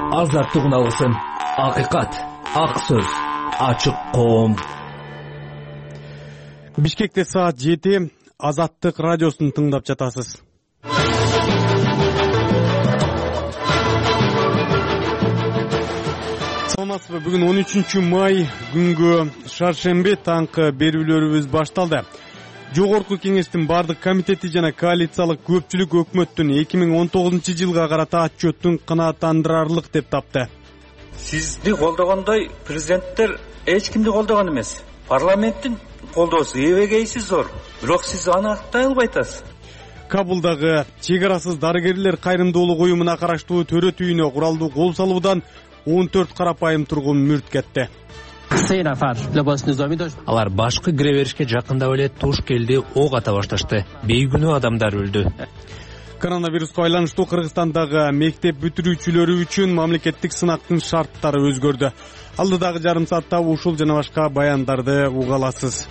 Азаттык үналгысын, акыйкат, ак сөз, ачык коом. Бишкекте саат 7, Азаттык радиосун тыңдап жатасыз. Саламатсызбы? Бүгүн 13 май күнгө шаршемби таңкы берүүлөрүбүз башталды. Жогорку кеңештин бардык комитети жана коалициялык көпчүлүк өкмөттүн 2019 жылга карата отчеттун канааттандырарлык деп тапты. Сизди колдогондой президенттер эч кимди колдогон эмес. Парламенттин колдоосу эбегейси зор. Бирок сиз аны актай албай атасыз. Кабулдагы чек арасыз дарыгерлер кайрымдуулук уюмуна караштуу төрөт үйүнө куралдуу кол салуудан 14 карапайым тургун мүрт кетти. Алар башкы кире беришке жакындап эле туш келди, ок ата башташты. Бейгүнөө адамдар өлдү. Коронавируска байланыштуу Кыргызстандагы мектеп бүтүрүүчүлөрү үчүн мамлекеттик сынактын шарттары өзгөрдү. Алдыдагы жарым саатта ушул жана башка баяндарды уга аласыз.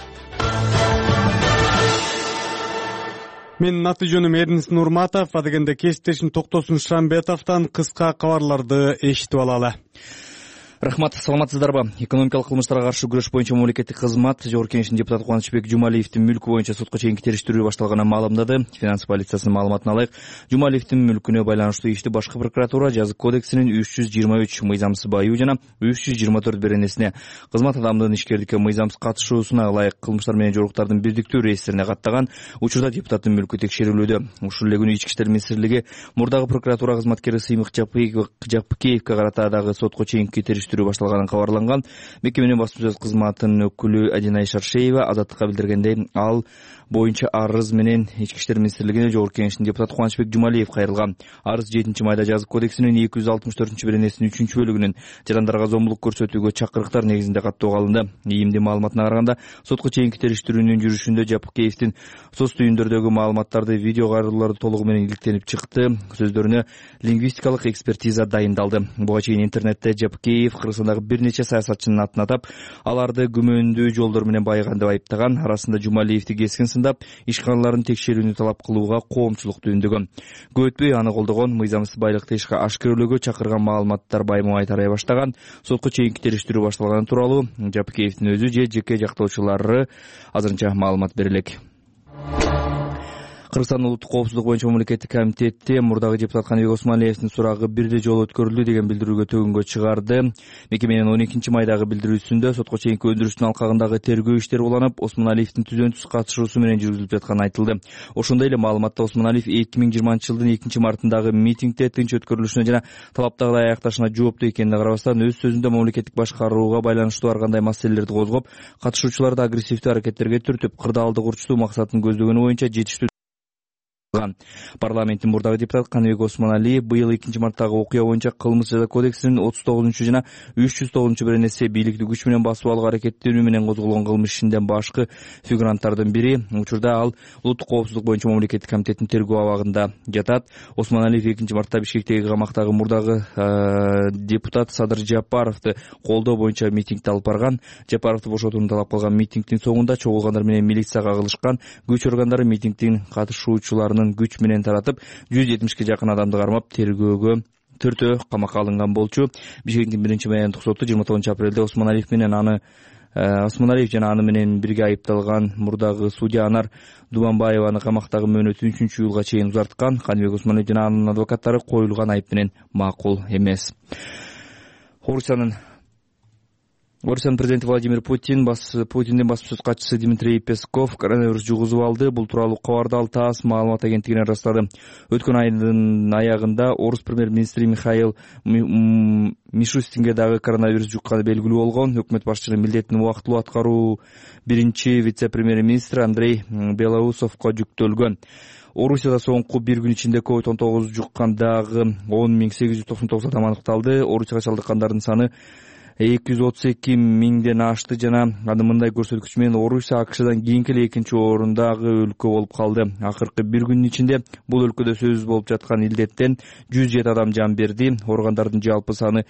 Мен аты жөнүм Эрнис Нурматов, адегенде кесиптешим Токтосун Шамбетовдон кыска кабарларды эшитип алалы. Рахмат, саламатсыздарбы? Экономикалык кылмыштарга каршы күрөш боюнча мамлекеттик кызмат Жогорку Кеңештин депутаты Кубанычбек Жумалиевдин мүлкү боюнча сотко чейинки териштирүү башталганын маалымдады. Финанс полициясынын маалыматына ылайык, Жумалиевдин мүлкүнө байланыштуу ишти башкы прокуратура Жазык кодексинин 323 мыйзамсыз баюу жана 324 беренесине кызмат адамдын ишкердикке мыйзамсыз катышуусуна ылайык кылмыштар менен жоруктардын бирдиктүү реестрине каттаган. Учурда депутаттын мүлкү текшерилүүдө. Ушул эле күнү Ички иштер министрлиги мурдагы прокуратура кызматкери Сыймык Жапыкеевге карата дагы сотко чейинки башталганын кабарланган. Мекеменин басма сөз кызматынын өкүлү Адинай Шаршеева Азаттыкка билдиргендей, ал боюнча арыз менен Ички иштер министрлигине Жогорку Кеңештин депутаты Кубанычбек Жумалиев кайрылган. Арыз 7 майда Жазык кодексинин 264 беренесинин 3 бөлүгүнүн жарандарга зомбулук көрсөтүүгө чакырыктар негизинде каттоого алынды. ИИМдин маалыматына караганда, сотко чейинки териштирүүнүн жүрүшүндө Жапыкеевдин соц түйүндөрдөгү маалыматтарды, видео кайрылууларды толугу менен иликтенип чыкты. Сөздөрүнө лингвистикалык экспертиза дайындалды. Буга чейин интернетте Жапыкеев Кыргызстандагы бир нече саясатчынын атын атап, аларды күмөндүү жолдор менен байыган деп айыптаган. Арасында Жумалиевди кескин сындап, ишканаларын текшерүүнү талап кылууга коомчулук түйүндөгөн. Көп өтпөй аны колдогон, мыйзамсыз байлыкты ишке ашкерөлөөгө чакырган маалыматтар баймабай тарай баштаган. Сотко чейинки териштирүү башталганы тууралуу Жапыкеевдин өзү же жеке жактоочулары азырынча маалымат бере элек. Кыргызстандын улуттук коопсуздук боюнча мамлекеттик комитети мурдагы депутат Каныбек Осмалиевдин сурагы бирде жолу өткөрүлдү деген билдирүүгө төгүнгө чыгарды. Мекеменин 12 майдагы билдирүүсүндө сотко чейинки өндүрүштүн алкагындагы тергөө иштери уланып, Осмалиевдин түзөнсүз катышуусу менен жүргүзүлүп жатканы айтылды. Ошондой эле маалыматта Осмалиев 2020 жылдын 2 мартындагы митингде тынч өткөрүлүшүнө жана талаптагыдай аякташына жооптуу экенине карабастан, өз сөзүндө мамлекеттик башкарууга байланыштуу ар кандай маселелерди козгоп, катышуучуларды агрессивдүү аракеттерге түртүп, кырдаалдык урчутуу максатын көздөгөнү боюнча жетиштүү. Парламенттин мурдагы депутаты Каныбек Осмоналиев быйыл 2 марттагы окуя боюнча Кылмыш жаза кодексинин 39 жана 309 беренеси бийликти күч менен басып алууга аракеттенүү менен козголгон кылмыш ишинде башкы фигуранттардын бири. Учурда ал улуттук коопсуздук боюнча мамлекеттик комитеттин тергөө абагында жатат. Осмоналиев 2 мартта Бишкектеги камактагы мурдагы депутат Садыр Жапаровду колдоо боюнча митингди алып барган. Жапаровду бошотууну талап кылган митингдин соңунда чогулгандар менен милицияга кагылышкан. Күч органдары митингдин катышуучуларынын күч менен таратып, 170ке жакын адамды кармап, тергөөгө төртөө камакка алынган болчу. Бишкектин 1-майдагы соту 29 апрелде Осмоналиев жана аны менен бирге айыпталган мурдагы судья Анар Дубанбаеваны камактагы мөөнөтүн 3-июлга чейин узарткан. Каныбек Осмоналиев жана анын адвокаттары коюлган айып менен макул эмес. Орусиянын президенти Владимир Путиндин басма сөз катчысы Дмитрий Песков коронавирус жугузуп алды. Бул тууралуу кабарды ал ТАСС маалымат агенттигине ырастады. Өткөн айдын аягында орус премьер-министри Михаил Мишустинге дагы коронавирус жукканы белгилүү болгон. Өкмөт башчынын милдетин убактылуу аткаруу биринчи вице-премьер-министр Андрей Белоусовго жүктөлгөн. Орусияда соңку бир күн ичинде COVID-19 жуккан дагы 10.899 адам аныкталды. Орусияга чалдыккандардын саны 232 миңден ашты жана аны мындай көрсөткүч менен Орусия АКШдан кийинки эле экинчи орундагы өлкө болуп калды. Акыркы бир күнүн ичинде бул өлкөдө сөз болуп жаткан илдеттен 107 адам жан берди. Ооругандардын жалпы саны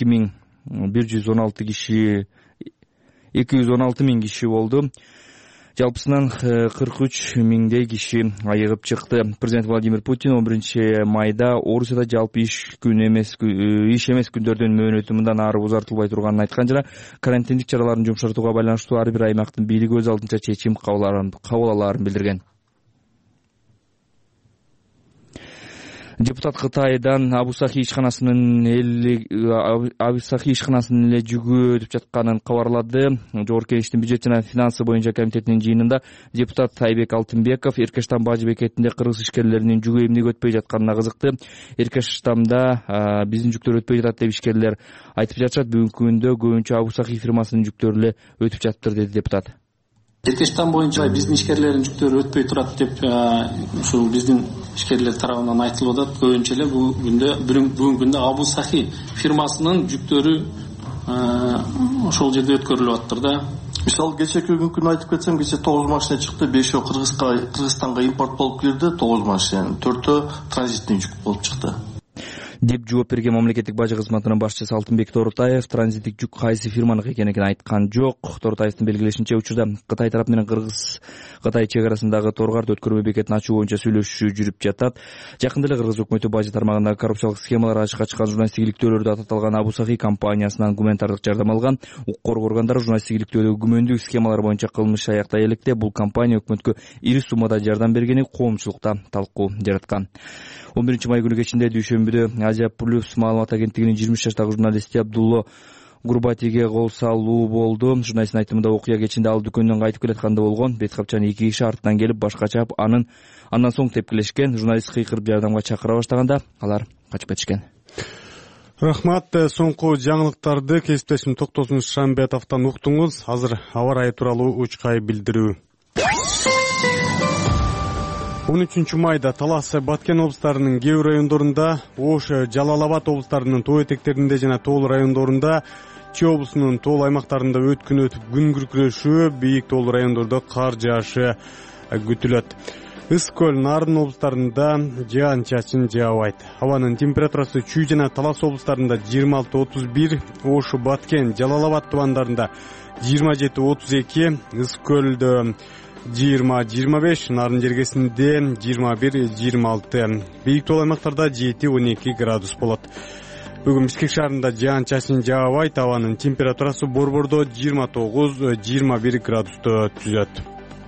216 миң киши болду. Жалпысынан 43 миңдей киши айыгып чыкты. Президент Владимир Путин 11 майда Орусияда жалпы иш эмес күндөрдүн мөөнөтү мындан ары узартылбай турганын айткан жана карантиндик чараларын жумшартууга байланыштуу ар бир аймактын бийлиги өз алдынча чечим кабыл аларын билдирген. Депутат Кытайдан Абусахи ишканасынын эле жүгү өтүп жатканын кабарлады. Жогорку Кеңештин бюджет жана финансы боюнча комитетинин жыйынында депутат Айбек Алтынбеков Эркештам бажы бекетинде кыргыз ишкерлеринин жүгү эмнеге өтпөй жатканына кызыкты. Эркештамда биздин жүктөр өтпөй жатат деп ишкерлер айтып жатышат. Бүгүнкү күндө көбүнчө Абусахи фирмасынын жүктөрү эле өтүп жатыптыр, деди депутат. Эркештам боюнча биздин ишкерлердин жүктөрү өтпөй турат деп ушул биздин ишкерлер тарабынан айтылып атат. Көбүнчө эле бүгүнкү күндө Абусахи фирмасынын жүктөрү ошол жерде өткөрүлүп атыптыр да. Мисалы кечеки күнү айтып кетсем, кече 9 машина чыкты, 5 Кыргызстанга импорт болуп кирди, 9 машина, 4 транзиттин жүк болуп чыкты деп жооп берген мамлекеттик бажы кызматынын башчысы Алтынбек Торутаев. Транзиттик жүк кайсы фирманыкы экенин айткан жок. Торутаевдин белгилешинче, учурда Кытай тарап менен Кыргыз-Кытай чек арасындагы Торгарды өткөрмө бекетин ачуу боюнча сүйлөшүү жүрүп жатат. Жакында эле Кыргыз өкмөтү бажы тармагындагы коррупциялык схемалар ачыкка чыккан журналисттик иликтөөлөрдө аталган Абусахи компаниясынан гуманитардык жардам алган. Укук коргоо органдары журналисттик иликтөөлөгө күмөндүү схемалар боюнча кылмыш аяктай электе бул компания өкмөткө ири суммада жардам бергени коомчулукта талкуу жараткан. 11 май күнү кечинде дүйшөмбүдө Азия Плюс маалымат агенттигинин 23 жаштагы журналисти Абдулло Гурбатиге кол салуу болду. Журналисттин айтымында окуя кечинде ал дүкөндөн кайтып келатканда болгон. Бет капчаны 2 киши артынан келип башка чаап андан соң тепкилешкен. Журналист кыйкырып жардамга чакыра баштаганда алар качып кетишкен. Рахмат. Соңку жаңылыктарды кесиптешим Токтосун Шамбетовдон уктуңуз. Азыр аба ырайы тууралуу учкай билдирүү. 13 майда Талас, Баткен облустарынын кээ бир райондорунда, Ош, Жалал Абад облустарынын тоо этектеринде жана тоол райондорунда, Чүй облусунун тоол аймактарында өткүн өтүп күн күркүрөшүү, бийик тоол райондордо кар жаашы күтүлөт. Ысык көл, Нарын облустарында жаан-чачын жаабайт. Абанын температурасы Чүй жана Талас облустарында 26-31, Ош, Баткен, Жалал Абад тубандарында 27-32, ысык көлдө 20-25, Нарын жергесинде 21-26, бийик тоол аймактарда 7-12 градус болот. Бүгүн Бишкек шаарында жаан-чачын жаабайт, абанын температурасы Борбордо 29-21 градусту түзөт.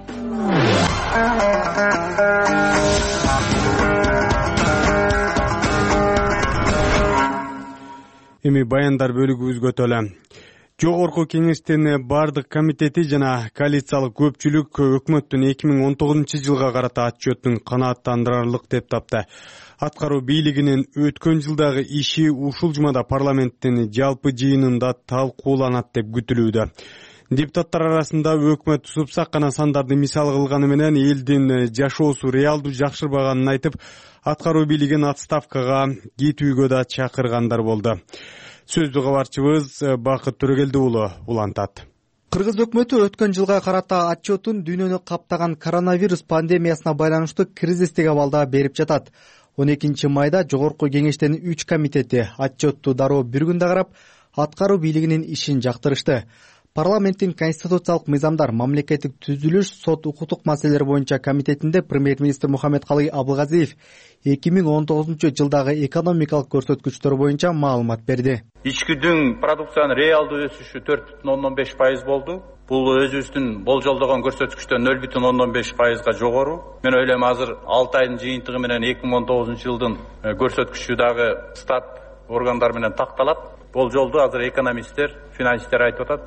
Эми баяндар бөлүгүбүзгө өтөлө. Жогорку Кеңештин бардык комитети жана коалициялык көпчүлүк өкмөттүн 2019 жылга карата отчетун канааттандырарлык деп тапты. Аткаруу бийлигинин өткөн жылдагы иши ушул жумада парламенттин жалпы жыйынында талкууланат деп күтүлүүдө. Депутаттар арасында өкмөт субсакана сандарды мисал кылганы менен элдин жашоосу реалдуу жакшырбаганын айтып, аткаруу бийлигин отставкага кетүүгө да чакыргандар болду. Сөздү кабарчыбыз Бакыт Төрөгелди уулу улантат. Кыргыз өкмөтү өткөн жылга карата отчетун дүйнөнү каптаган коронавирус пандемиясына байланыштуу кризистик абалда берип жатат. 12 майда Жогорку Кеңештин 3 комитети отчетту дароо бир күндө карап, аткаруу бийлигинин ишин жактырышты. Парламенттин конституциялык мыйзамдар, мамлекеттик түзүлүш, сот укуктук маселелер боюнча комитетинде премьер-министр Мухаммедкалый Абылгазиев 2019 жылдагы экономикалык көрсөткүчтөр боюнча маалымат берди. Ичкидин продукциянын реалдуу өсүшү 4,15% болду. Бул өзүбүздүн болжолдогон көрсөткүчтөн 0,15%га жогору. Мен ойлойм, азыр 6 айдын жыйынтыгы менен 2019 жылдын көрсөткүчү дагы стат органдар менен такталат. Болжолду азыр экономисттер, финансисттер айтып атат,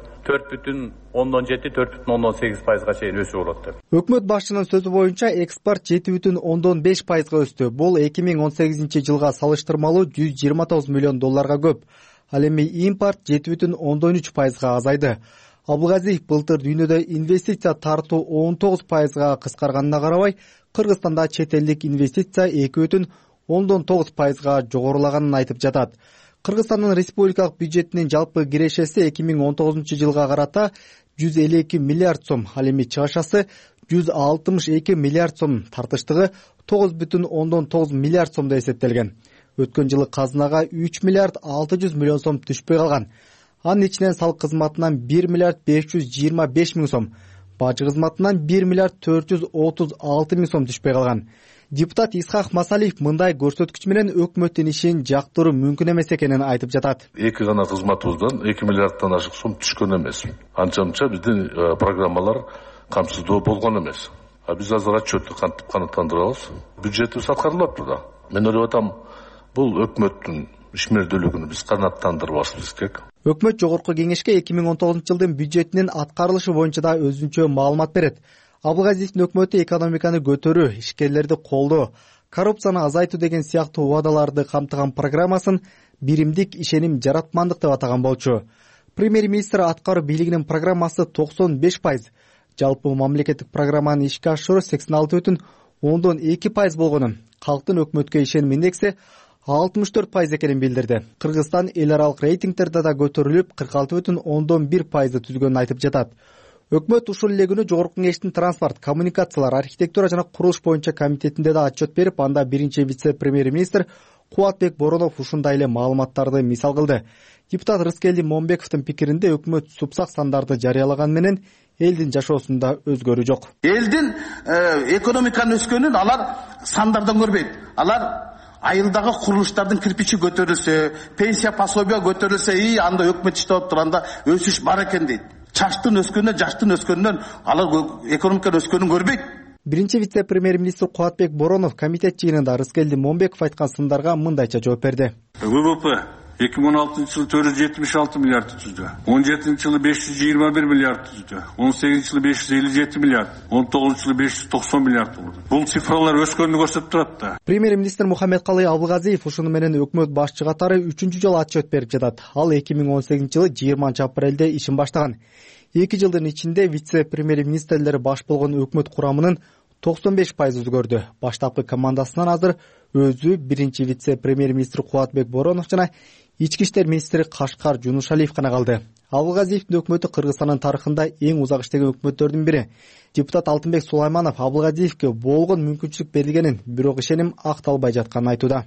4,17-4,18%га чейин өсүү болот деп. Өкмөт башчынын сөзү боюнча экспорт 7,5%га өстү. Бул 2018 жылга салыштырмалуу 129 миллион долларга көп. Ал эми импорт 7,13%га азайды. Абылгазиев былтыр дүйнөдө инвестиция тартуу 19%га кыскарганына карабай, Кыргызстанда чет элдик инвестиция 2,9%га жогорулаганын айтып жатат. Кыргызстандын республикалык бюджетинин жалпы кирешеси 2019 жылга карата 152 миллиард сом, ал эми чыгашасы 162 миллиард сом, тартыштыгы 9,9 миллиард сомдо эсептелген. Өткөн жылы казынага 3 миллиард 600 миллион сом түшпөй калган. Анын ичинен салык кызматынан 1 миллиард 525 миң сом, бажы кызматынан 1 миллиард 436 миң сом түшпөй калган. Депутат Исхак Масалиев мындай көрсөткүч менен өкмөттүн ишин жактыруу мүмкүн эмес экенин айтып жатат. Эки гана кызматыбыздан 2 миллиарддан ашык сом түшкөн эмес. Анча-мынча биздин программалар камсыздоо болгон эмес. Биз азыр отчетту кантип канааттандырабыз. Бюджетибиз аткарылып турат. Мен ойлоп атам, бул өкмөттүн ишмердүүлүгүн биз канааттандырбашыбыз керек. Өкмөт жогорку кеңешке 2019 жылдын бюджетинин аткарылышы боюнча да өзүнчө маалымат берет. Абылгазиевдин өкмөтү экономиканы көтөрүү, ишкерлерди колдоо, коррупцияны азайтуу деген сыяктуу убадаларды камтыган программасын биримдик ишеним жаратмандык деп атаган болчу. Премьер-министр аткаруу бийлигинин программасы 95%, жалпы мамлекеттик программаны ишке ашыруу 86,2% болгонун, калктын өкмөткө ишеним индекси 64% экенин билдирди. Кыргызстан эл аралык рейтингтерде да көтөрүлүп 46,1% түзгөнүн айтып жатат. Өкмөт ушул эле күнү жогорку кеңештин транспорт, коммуникациялар, архитектура жана курулуш боюнча комитетинде да отчет берип, анда биринчи вице-премьер-министр Кубатбек Боронов ушундай эле маалыматтарды мисал кылды. Депутат Рыскелди Момбековдун пикиринде өкмөт супсак сандарды жарыялаган менен элдин жашоосунда өзгөрүү жок. Элдин экономиканын өскөнүн алар сандардан көрбөйт. Алар айылдагы курулуштардын кирпичи көтөрүлсө, пенсия пособия көтөрүлсө, анда өкмөт иштеп турганда өсүш бар экен дейт. Чаштын өскөнүнөн, жаштын өскөнүнөн алар экономиканын өскөнүн көрбөйт. Биринчи вице-премьер-министр Кубатбек Боронов комитет жыйынында Рыскелди Момбеков айткан сындарга мындайча жооп берди. ВВП 2016 жылы 476 миллиард түздү. 17 жылы 521 миллиард түздү. 18 жылы 557 миллиард, 19 жылы 590 миллиард болду. Бул цифралар өскөнүн көрсөтүп турат да. Премьер-министр Мухаммедкалый Абылгазиев ушуну менен өкмөт башчы катары 3-чү жолу отчет берип жатат. Ал 2018 жылы 20 апрелде ишин баштаган. 2 жылдын ичинде вице-премьер-министрлери баш болгон өкмөт курамынын 95% өзгөрдү. Баштапкы командасынан азыр өзү биринчи вице-премьер-министр Кубатбек Боронов жана ички иштер министри Кашкар Жунушалиев гана калды. Абылгазиевдин өкмөтү Кыргызстандын тарыхында эң узак иштеген өкмөттөрдүн бири. Депутат Алтынбек Сулайманов Абылгазиевке болгон мүмкүнчүлүк берилгенин, бирок ишеним акталбай жатканын айтууда.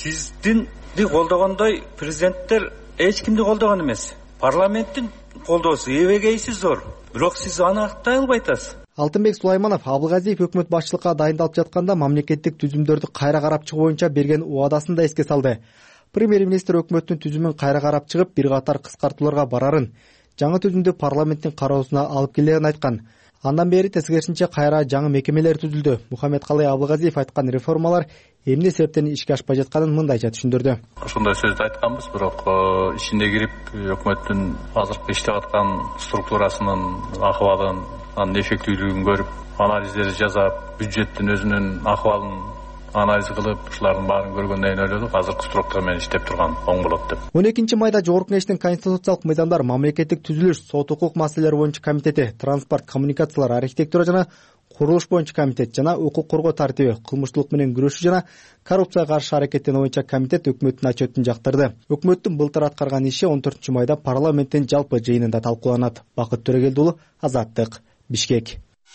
Сиздинди колдогондой президенттер эч кимди колдогон эмес. Парламенттин колдоосу эбегейси зор. Бирок сиз аны актай албай атасыз. Алтынбек Сулайманов Абылгазиев өкмөт башчылыкка дайындалып жатканда мамлекеттик түзүмдөрдү кайра карап чыгуу боюнча берген убадасын да эске салды. Премьер-министр өкмөттүн түзүмүн кайра карап чыгып, бир катар кыскартууларга барарын, жаңы түзүмдү парламенттин кароосуна алып келерин айткан. Андан бери тескерисинче кайра жаңы мекемелер түзүлдү. Мухаммедкалый Абылгазиев айткан реформалар эмне себептен ишке ашпай жатканын мындайча түшүндүрдү. Ошондой сөздү айтканбыз, бирок ичине кирип өкмөттүн азыркы иштеп аткан структурасынын акыбалын, анын эффективдүүлүгүн көрүп, анализдерди жасап, бюджеттин өзүнүн акыбалын анализ кылып, ушулардын баарын көргөндөн кийин ойлодук, азыркы структура менен иштеп турган оң болот деп. 12 майда жогорку кеңештин конституциялык мыйзамдар, мамлекеттик түзүлүш, сот укук маселелери боюнча комитети, транспорт, коммуникациялар, архитектура жана курулуш боюнча комитет жана укук коргоо тартиби, кылмыштуулук менен күрөшүү жана коррупцияга каршы аракеттенүү боюнча комитет өкмөттүн отчетун жактырды. Өкмөттүн былтыр аткарган иши 14 майда парламенттин жалпы жыйынында талкууланат. Бакыт Төрөгелди уулу, Азаттык, Бишкек.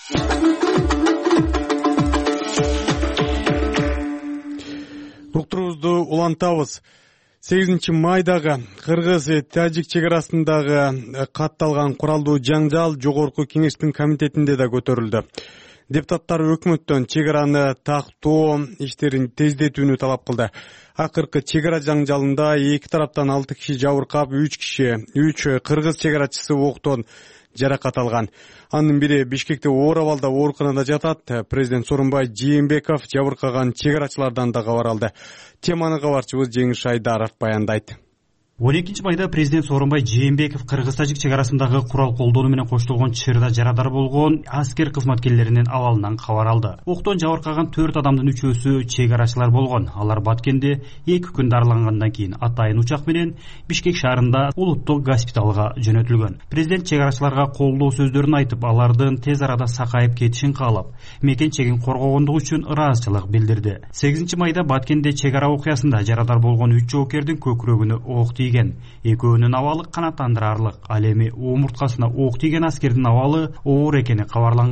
Уктуруубузду улантабыз. 8 майдагы Кыргыз-Тажик чек арасындагы катталган куралдуу жаңжал жогорку кеңештин комитетинде да көтөрүлдү. Депутаттар өкмөттөн чек араны тактоо иштерин тездетүүнү талап кылды. Акыркы чек ара жаңжалында эки тараптан 6 киши жабыркап, 3 кыргыз чек арачысы октон жаракат алган. Анын бири Бишкекте оор абалда ооруканада жатат. Президент Сооронбай Жээнбеков жабыркаган чек арачылардан да кабар алды. Теманы кабарчыбыз Жеңиш Айдаров баяндайт. 12 майда президент Сооронбай Жээнбеков Кыргыз-Тажик чек арасындагы курал колдонуу менен коштолгон чырда жарадар болгон аскер кызматкерлеринин абалынан кабар алды. Октон жабыркаган 4 адамдын 3-өсү чек арачылар болгон. Алар Баткенде 2 күн дарылангандан кийин атайын учак менен Бишкек шаарында улуттук госпиталга жөнөтүлгөн. Президент чек арачыларга колдоо сөздөрүн айтып, алардын тез арада сакайып кетишин каалап, мекен чегин коргогондугу үчүн ыраазычылык билдирди. 8 майда Баткенде чек ара окуясында жарадар болгон 3 жоокердин көкүрөгүнө ок экөөнүн абалы канааттандырарлык. Ал эми омурткасына ок тийген аскердин абалы оор экени кабарланган.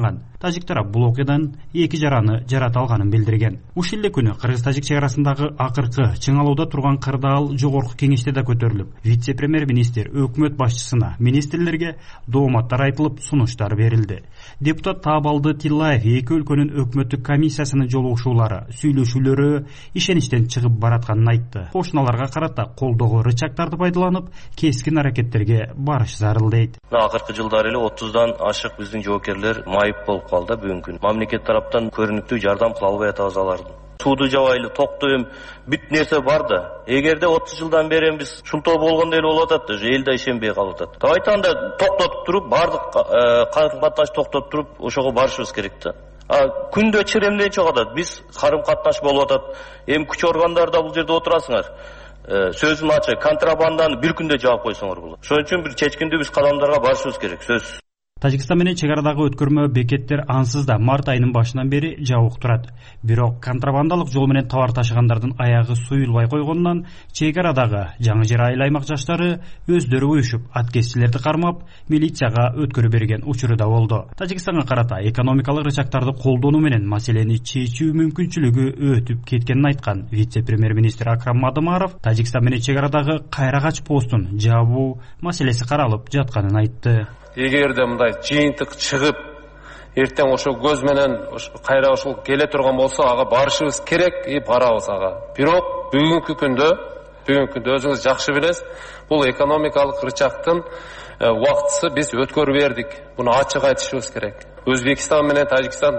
тажик тарап бул окуядан 2 жараны жарата алганын билдирген. Ушул эле күнү кыргыз-тажик чек арасындагы акыркы чыңалууда турган кырдаал жогорку кеңеште да көтөрүлүп, вице-премьер-министр өкмөт башчысына, министрлерге дооматтар айтылып, сунуштар берилди. Депутат Таабалды Тиллаев эки өлкөнүн өкмөттүк комиссиясынын жолугушуулары, сүйлөшүүлөрү ишеничтен чыгып баратканын айтты. Кошуналарга карата колдогу рычагдарды пайдаланып, кескин аракеттерге барыш зарыл дейт. Акыркы жылдары эле 30дан ашык биздин жоокерлер майып болуп калды бүгүнкү күн. Мамлекет тараптан көрүнүктүү жардам кыла албай атабыз аларды. Сууду жабайлы, токтойм, бүт нерсе бар да. Эгерде 30 жылдан бери биз ушунтип болгондой эле болуп атат, эл да ишенбей калып атат. Айтанда токтотуп туруп, бардык карым катнаш токтотуп туруп, ошого барышыбыз керек да. Күндө чиремден чыгып атат. Биз карым катнаш болуп атат. Эми күч органдарда бул жерде отурасыңар. Сөзүм ачык, контрабанданы бир күндө жаап койсоңор болот. Ошон үчүн бир чечкиндүү биз кадамдарга барышыбыз керек, сөзсүз. Тажикстан менен чек арадагы өткөрмө бекеттер ансыз да март айынын башынан бери жабык турат. Бирок контрабандалык жол менен товар ташыгандардын аягы суюлбай койгондон чек арадагы жаңы жер айыл аймак жаштары өздөрү уюшуп, аткезчилерди кармап, милицияга өткөрүп берген учуру да болду. Тажикстанга карата экономикалык рычагдарды колдонуу менен маселени чечүү мүмкүнчүлүгү өтүп кеткенин айткан вице-премьер-министр Акрам Мадымаров Тажикстан менен чек арадагы Кайрагач постун жабуу маселеси каралып жатканын айтты. Эгерде мындай жыйынтык чыгып, эртең ошо көз менен кайра ошол келе турган болсо, ага барышыбыз керек, барабыз ага. Бирок бүгүнкү күндө өзүңүз жакшы билесиз, бул экономикалык рычагдын убактысы биз өткөрүп бердик. Буну ачык айтышыбыз керек. Өзбекстан менен Тажикстан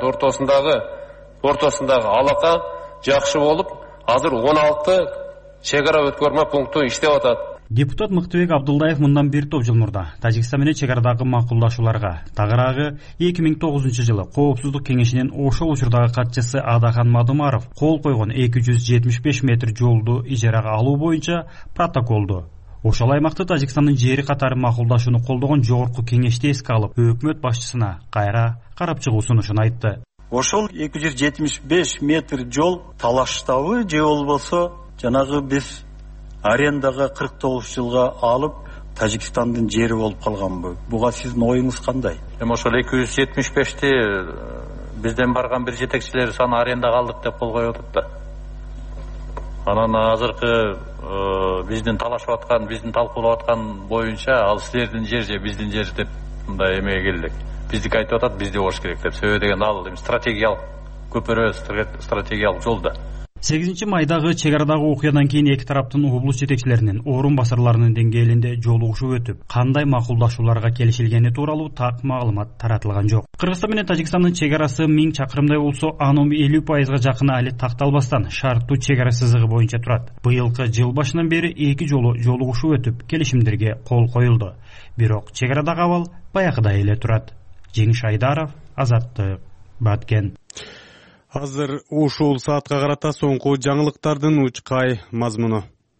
ортосундагы алака жакшы болуп, азыр 16 чек ара өткөрмө пункту иштеп атат. Депутат Мыктыбек Абдулдаев мындан бир топ жыл мурда Тажикстан менен чек арадагы макулдашууларга, тагыраагы 2009-жылы Коопсуздук кеңешинин ошол учурдагы катчысы Адахан Мадымаров кол койгон 275 метр жолду ижарага алуу боюнча протоколду ошол аймакты Тажикстандын жери катары макулдашууну колдогон жогорку кеңеште эске алып, өкмөт башчысына кайра карап чыгуу сунушун айтты. Ошол 275 метр жол талаштабы же болбосо жанагы биз арендага 49 жылга алып Тажикстандын жери болуп калганбы? Буга сиздин оюңуз кандай? Эми ошол 275ти бизден барган бир жетекчилер саны арендага алдык деп кол коюп атат да. Анан азыркы биздин талашып аткан, биздин талкуулап аткан боюнча ал силердин жер же биздин жер деп мындай эмеге келдик. Биздики айтып атат, бизде болуш керек деп. Себеби деген ал стратегиялык көпөрө, стратегиялык жол да. 8 майдагы чек арадагы окуядан кийин эки тараптын облус жетекчилеринин, орун басарларынын деңгээлинде жолугушуу өтүп, кандай макулдашууларга келишилгени тууралуу так маалымат таратылган жок. Кыргызстан менен Тажикстандын чек арасы 1000 чакырымдай болсо, анын 50%га жакыны али такталбастан шарттуу чек ара сызыгы боюнча турат. Быйылкы жыл башынан бери эки жолу жолугушуу өтүп, келишимдерге кол коюлду. Бирок чек арадагы абал баягыдай эле турат. Жеңиш Айдаров, Азаттык, Баткен. Азыр ушул саатка карата соңку жаңылыктардын учкай мазмуну.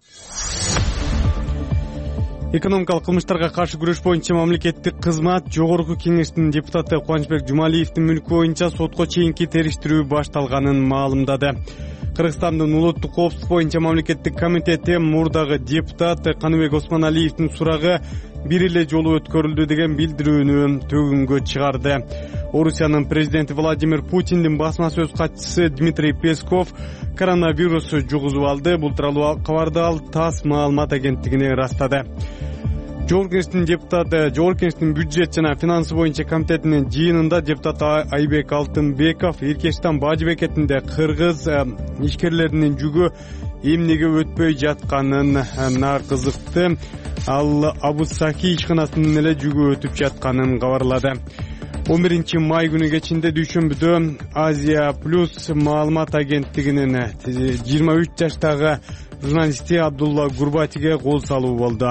Экономикалык кылмыштарга каршы күрөш боюнча мамлекеттик кызмат жогорку кеңештин депутаты Кубанычбек Жумалиевдин мүлкү боюнча сотко чейинки териштирүү башталганын маалымдады. Кыргызстандын улуттук коопсуздук боюнча мамлекеттик комитети мурдагы депутат Каныбек Осмоналиевдин сурагы бир эле жолу өткөрүлдү деген билдирүүнү төгүнгө чыгарды. Орусиянын президенти Владимир Путиндин басма сөз катчысы Дмитрий Песков коронавирус жугузуп алды. Бул тууралуу кабарды ал ТАСС маалымат агенттигине ырастады. Жогорку кеңештин бюджет жана финансы боюнча комитетинин жыйынында депутат Айбек Алтынбеков Иркештан бажы бекетинде кыргыз ишкерлеринин жүгү эмнеге өтпөй жатканын кызыкты. Ал Абу-Саки ишканасынын эле жүгү өтүп жатканын кабарлады. 11 май күнү кечинде дүйшөмбүдө Азия Плюс маалымат агенттигинин 23 жаштагы журналисти Абдулла Гурбатиге кол салуу болду.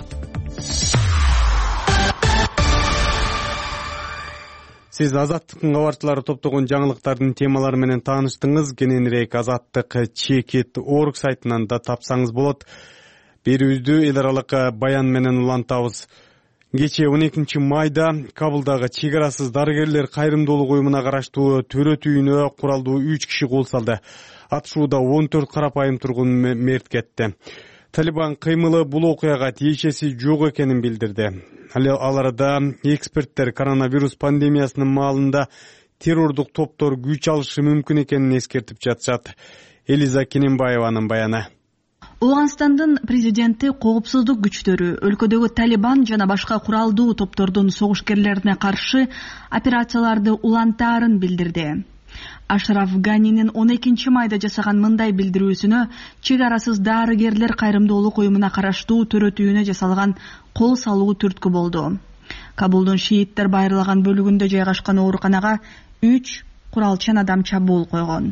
Сиз Азаттыктын кабарчылары топтогон жаңылыктардын темалары менен тааныштыңыз. Кененирээк Азаттык.org сайтынан да тапсаңыз болот. Берүүбүздү эл аралык баян менен улантабыз. Кече 12 майда Кабылдагы чек арасыз дарыгерлер кайрымдуулук уюмуна караштуу төрөт үйүнө куралдуу 3 киши кол салды. Атышууда 14 карапайым тургун мерт кетти. Талибан кыймылы бул окуяга тиешеси жок экенин билдирди. Ал арада эксперттер коронавирус пандемиясынын маалында террордук топтор күч алышы мүмкүн экенин эскертип жатышат. Элиза Кененбаеванын баяны. Ооганстандын президенти коопсуздук күчтөрү өлкөдөгү Талибан жана башка куралдуу топтордун согушкерлерине каршы операцияларды улантаарын билдирди. Ашраф Ганинин 12 майда жасаган мындай билдирүүсүнө чек арасыз дарыгерлер кайрымдуулук уюмуна караштуу төрөтүүнө жасалган кол салуу түрткү болду. Кабулдун шииттер байырлаган бөлүгүндө жайгашкан ооруканага 3 куралчан адам чабуул койгон.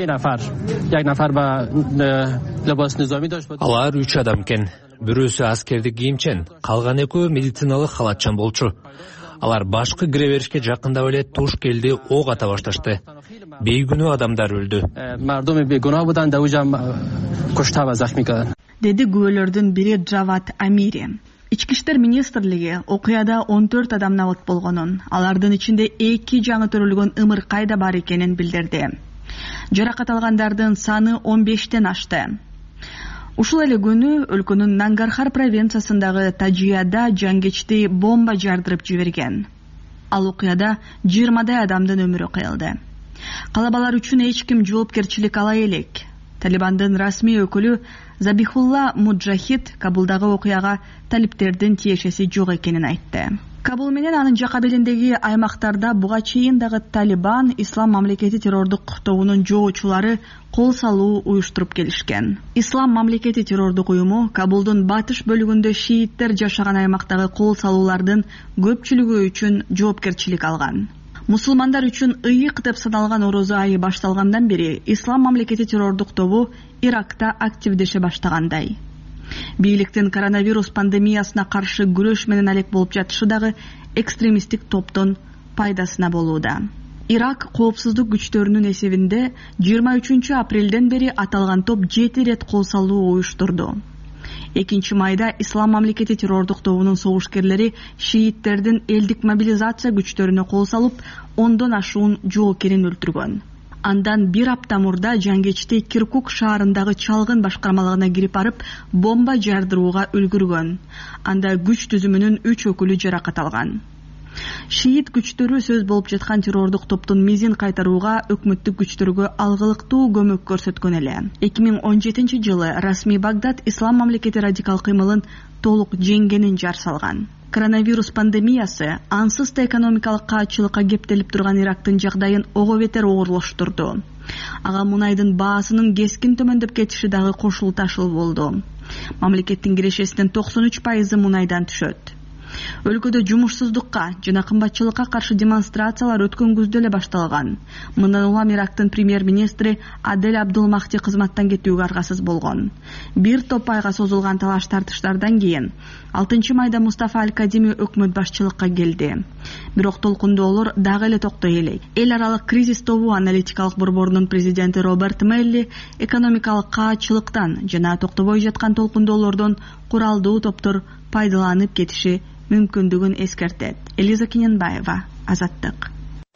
Алар 3 адам экен. Бирөөсү аскердик кийимчен, калган экөө медициналык халатчан болчу. Алар башкы кире беришке жакындап эле туш келди, ок ата башташты. Бейгүнөө адамдар өлдү. Деди күбөлөрдүн бири Джават Амири. Ички иштер министрлиги окуяда 14 адам набыт болгонун, алардын ичинде 2 жаңы төрөлгөн ымыркай да бар экенин билдирди. Жаракат алгандардын саны 15тен ашты. Ушул эле күнү өлкөнүн Нангархар провинциясындагы Тажияда жангечти бомба жардырып жиберген. Ал окуяда 20дай адамдын өмүрү кыйылды. Калабалар үчүн эч ким жоопкерчилик ала элек. Талибандын расмий өкүлү Забихулла Муджахид Кабулдагы окуяга талиптердин тиешеси жок экенин айтты. Кабул менен анын жака белиндеги аймактарда буга чейин дагы Талибан Ислам мамлекети террордук тобунун жоочулары кол салуу уюштуруп келишкен. Ислам мамлекети террордук уюму Кабулдун батыш бөлүгүндө шииттер жашаган аймактагы кол салуулардын көпчүлүгү үчүн жоопкерчилик алган. Мусулмандар үчүн ыйык деп саналган орозо айы башталгандан бери Ислам мамлекети террордук тобу Иракта активдеше баштагандай. Бийликтин коронавирус пандемиясына каршы күрөш менен алек болуп жатышы дагы экстремисттик топтун пайдасына болууда. Ирак коопсуздук күчтөрүнүн эсебинде 23 апрелден бери аталган топ 7 рет кол салуу уюштурду. 2 майда Ислам мамлекети террордук тобунун согушкерлери шииттердин элдик мобилизация күчтөрүнө кол салып, 10дон ашуун жоокерин өлтүргөн. Андан 1 апта мурда жангечти Киркук шаарындагы чалгын башкармалыгына кирип барып, бомба жардырууга үлгүргөн. Анда күч түзүмүнүн 3 өкүлү жаракат алган. Шиит күчтөрү сөз болуп жаткан террордук топтун мизин кайтарууга өкмөттүк күчтөргө алгылыктуу көмөк көрсөткөн эле. 2017 жылы расмий Багдад Ислам мамлекети радикал кыймылын толук жеңгенин жар салган. Коронавирус пандемиясы ансыз да экономикалык каатчылыкка кептелип турган Ирактын жагдайын ого бетер оорлоштурду. Ага мунайдын баасынын кескин төмөндөп кетиши дагы кошулуу ташыл болду. Мамлекеттин кирешесинин 93% мунайдан түшөт. Өлкөдө жумушсуздукка жана кымбатчылыкка каршы демонстрациялар өткөн күздө эле башталган. Мындан улам Ирактын премьер-министри Адель Абдулмахти кызматтан кетүүгө аргасыз болгон. Бир топ айга созулган талаш тартыштардан кийин 6 майда Мустафа Аль-Кадими өкмөт башчылыкка келди. Бирок толкундоолор дагы эле токтой элек. Эл аралык кризис тобу аналитикалык борборунун президенти Роберт Мелли экономикалык каатчылыктан жана токтобой жаткан толкундоолордон куралдуу топтор пайдаланып кетиши мүмкүндүгүн эскертет. Элиза Кененбаева, Азаттык.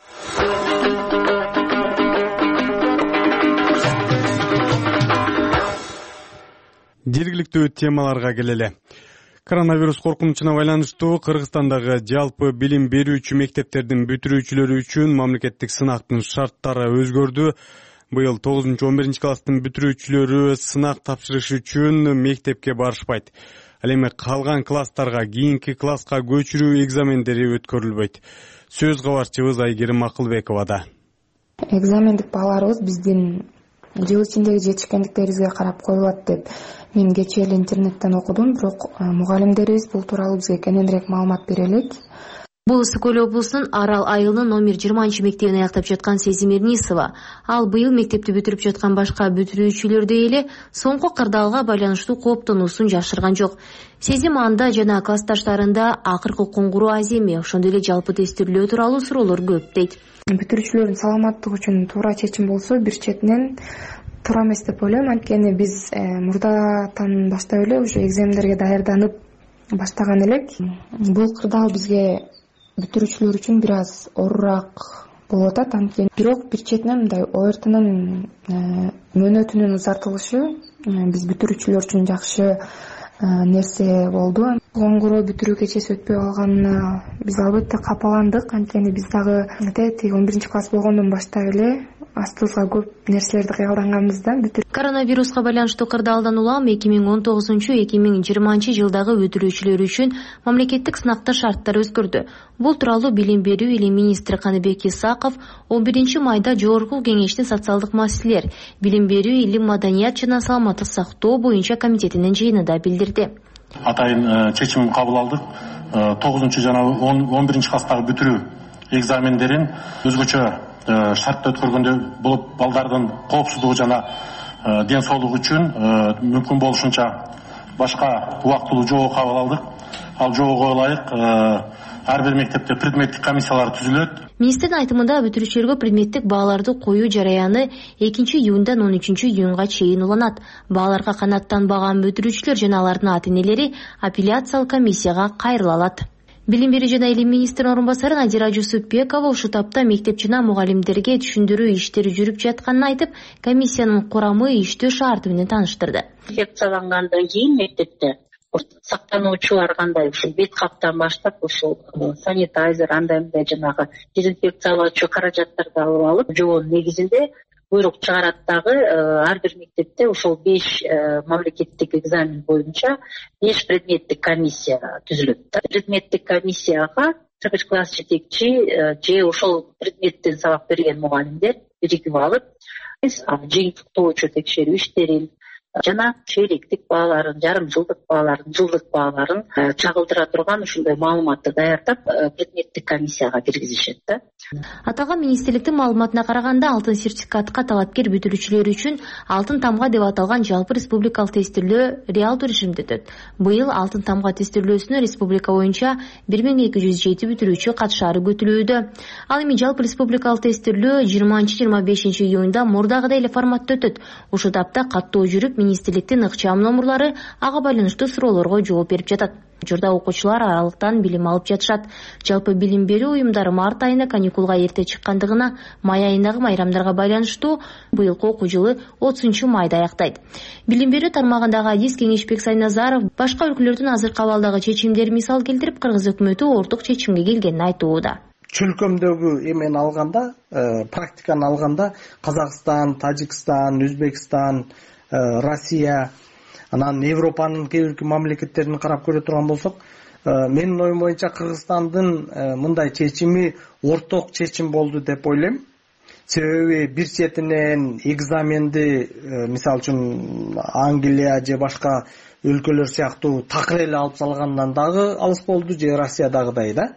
Жергиликтүү темаларга келели. Коронавирус коркунучуна байланыштуу Кыргызстандагы жалпы билим берүүчү мектептердин бүтүрүүчүлөрү үчүн мамлекеттик сынактын шарттары өзгөрдү. Быйыл 9-11 класстын бүтүрүүчүлөрү сынак тапшырыш үчүн мектепке барышпайт. Ал эми калган класстарга кийинки класска көчүрүү экзамендери өткөрүлбөйт. Сөз кабарчыбыз Айгерим Акылбековада. Экзамендик бааларыбыз биздин жыл ичиндеги жетишкендиктерибизге карап коюлат деп мен кечээ эле интернеттен окудум, бирок мугалимдерибиз бул тууралуу бизге кененирээк маалымат бере элек. Бул Ысык Көл облусунун Арал айылынын номер 20 мектебин аяктап жаткан Сезим Эрнисова. Ал быйыл мектепти бүтүрүп жаткан башка бүтүрүүчүлөрдөй эле соңку кырдаалга байланыштуу кооптонуусун жашырган жок. Сезим анда жана классташтарында акыркы коңгуроо аз эми, ошондой эле жалпы тестирлөө тууралуу суроолор көп дейт. Бүтүрүүчүлөрдүн саламаттыгы үчүн туура чечим болсо, бир четинен туура эмес деп ойлойм. Анткени биз мурдатан баштап эле уже экзамендерге даярданып баштаган элек. Бул кырдаал бизге бүтүрүүчүлөр үчүн бир аз оорураак болуп атат. Анткени бирок бир четинен мындай ОРТнын мөөнөтүнүн узартылышы биз бүтүрүүчүлөр үчүн жакшы нерсе болду. Коңгуроо бүтүрүү кечеси өтпөй калганына биз албетте капаландык. Анткени биз дагы тиги 11-класс болгондон баштап эле астыбызга көп нерселерди кыялданганбыз да. Коронавируска байланыштуу кырдаалдан улам 2019-2020 жылдагы бүтүрүүчүлөр үчүн мамлекеттик сынактар шарттары өзгөрдү. Бул тууралуу Билим берүү или министри Каныбек Исаков 11-майда Жогорку Кеңештин социалдык маселелер, билим берүү, илим, маданият жана саламаттык сактоо боюнча комитетинин жыйынында билдирди. Атайын чечим кабыл алдык. 9 жана 11 класстагы бүтүрүү экзамендерин өзгөчө шартта өткөргөндө болуп, балдардын коопсуздугу жана ден соолугу үчүн мүмкүн болушунча башка убактылуу жобо кабыл алдык. Ал жобого ылайык ар бир мектепте предметтик комиссиялар түзүлөт. Министрдин айтымында бүтүрүүчүлөргө предметтик бааларды коюу жараяны 2-июндан 13-июнга чейин уланат. Бааларга канааттанбаган бүтүрүүчүлөр жана алардын ата-энелери апелляциялык комиссияга кайрыла алат. Билим берүү жана илим министринин орун басары Надира Жусупбекова ушул тапта мектеп жана мугалимдерге түшүндүрүү иштери жүрүп жатканын айтып, комиссиянын курамы иштөө шарты менен тааныштырды. Инфекциялангандан кийин мектепте сактануучулар кандай ушул бет каптан баштап ушул санитайзер андай жанагы дезинфекциялоочу каражаттарды алып алып, жобонун негизинде буйрук чыгарат дагы ар бир мектепте ушул 5 мамлекеттик экзамен боюнча 5 предметтик комиссия түзүлөт. Предметтик комиссияга ар бир класс жетекчи же ошол предметтен сабак берген мугалимдер биригип алып, жыйынтыктоочу текшерүү иштерин жана чейлектик бааларын, жарым жылдык бааларын, жылдык бааларын чагылдыра турган ушундай маалыматты даярдап предметтик комиссияга киргизишет да. Аталган министрликтин маалыматына караганда, алтын сертификатка талапкер бүтүрүүчүлөр үчүн алтын тамга деп аталган жалпы республикалык тестирөө реалдуу режимде өтөт. Быйыл алтын тамга тестирөөсүнө республика боюнча 1207 бүтүрүүчү катышаары күтүлүүдө. Ал эми жалпы республикалык тестирөө 20-25 июнда мурдагыдай эле форматта өтөт. Ушул тапта каттоо жүрүп, министрликтин ыкчам номурлары ага байланыштуу суроолорго жооп берип жатат. Учурда окуучулар аралыктан билим алып жатышат. Жалпы билим берүү уюмдары март айына каникулга эрте чыккандыгына, май айындагы майрамдарга байланыштуу быйылкы окуу жылы 30-майда аяктайт. Билим берүү тармагындагы адис Кеңешбек Сайназаров башка өлкөлөрдүн азыркы абалдагы чечимдери мисал келтирип, Кыргыз өкмөтү орток чечимге келгенин айтууда. Чөлкөмдөгү эмен алганда, практиканы алганда Казакстан, Тажикстан, Өзбекстан, Россия, анан Европанын кээ бир мамлекеттерин карап көрө турган болсок, менин оюм боюнча Кыргызстандын мындай чечими орток чечим болду деп ойлойм. Себеби бир четинен экзаменди, мисалы үчүн Англия же башка өлкөлөр сыяктуу такыр эле алып салгандан дагы алыс болду, же Россиядагыдай да.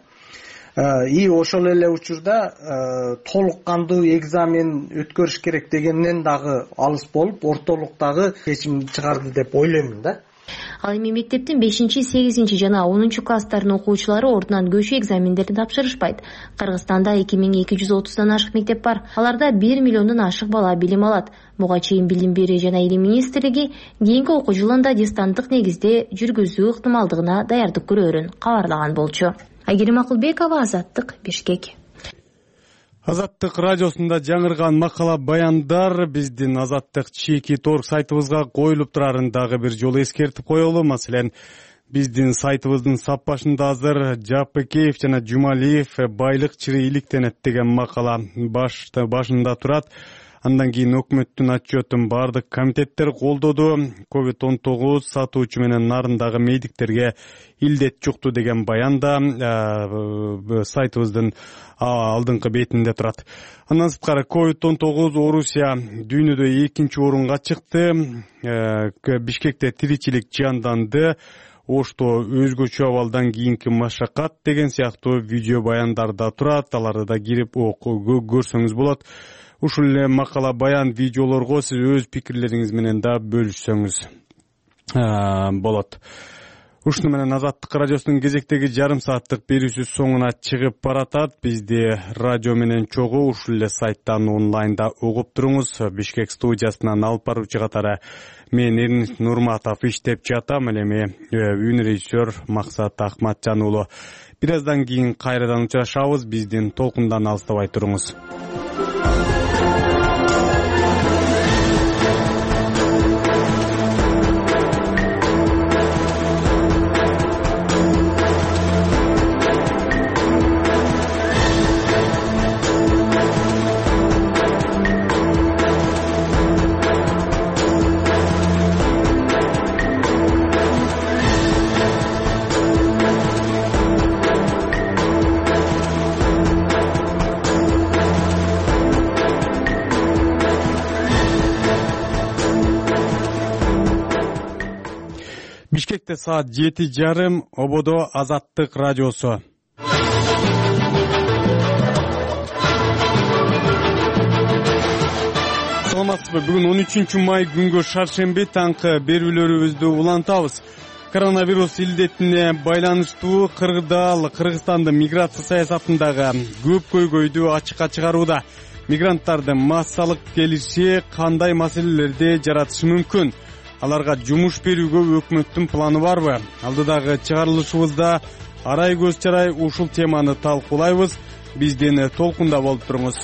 И ошол эле учурда толук кандуу экзамен өткөрүш керек дегенден дагы алыс болуп, ортолуктагы чечим чыгарды деп ойлоймун да. Ал эми мектептин 5-8 жана 10 класстарынын окуучулары ордунан көчүү экзамендерин тапшырышпайт. Кыргызстанда 2230дан ашык мектеп бар. Аларда 1 миллиондон ашык бала билим алат. Буга чейин Билим берүү жана илим министрлиги кийинки окуу жылында дистанттык негизде жүргүзүү ыктымалдыгына даярдык көрөөрүн кабарлаган болчу. Айгерим Акылбекова, Азаттык, Бишкек. Азаттык радиосунда жаңырган макала баяндар биздин Азаттык Чеки.org сайтыбызга коюлуп турарын дагы бир жолу эскертип коелу. Маселен, биздин сайтыбыздын сап башында азыр Жапыкеев жана Жумалиев байлык чыры иликтенет деген макала башында турат. Андан кийин өкмөттүн отчетун бардык комитеттер колдоду. COVID-19 сатуучу менен нарындагы медиктерге илдет жукту деген баянда сайтыбыздын алдыңкы бетинде турат. Андан сырткары COVID-19 Орусия дүйнөдө 2-нчи орунга чыкты. Бишкекте тиричилик жанданды. Ошто өзгөчө абалдан кийинки машакат деген сыяктуу видео баяндарда турат. Аларды да кирип көрсөңүз болот. Ушул эле макала баян видеолорго сиз өз пикирлериңиз менен да бөлүшсөңүз болот. Ушуну менен Азаттык радиосунун кезектеги жарым сааттык берүүсү соңуна чыгып баратат. Бизди радио менен чогуу ушул эле сайттан онлайнда угуп туруңуз. Бишкек студиясынан алып баруучу катары мен Эрнис Нурматов иштеп жатам. Эми үн режиссер Максат Акматжан уулу. Бир аздан кийин кайрадан учурашабыз. Биздин толкундан алыстабай туруңуз. Бишкекте саат 7:30, ободо Азаттык радиосу. Саламатсызбы? Бүгүн 13 май күнгө шаршемби таңкы берүүлөрүбүздү улантабыз. Коронавирус илдетине байланыштуу Кыргызстандын миграция саясатындагы көп көйгөйдү ачыкка чыгарууда. Мигранттардын массалык келиши кандай маселелерди жаратышы мүмкүн? Аларга жумуш берүүгө өкмөттүн планы барбы? Алдыдагы чыгарылышыбызда арай көз чарай ушул теманы талкуулайбыз. Бизден толкунда болуп туруңуз.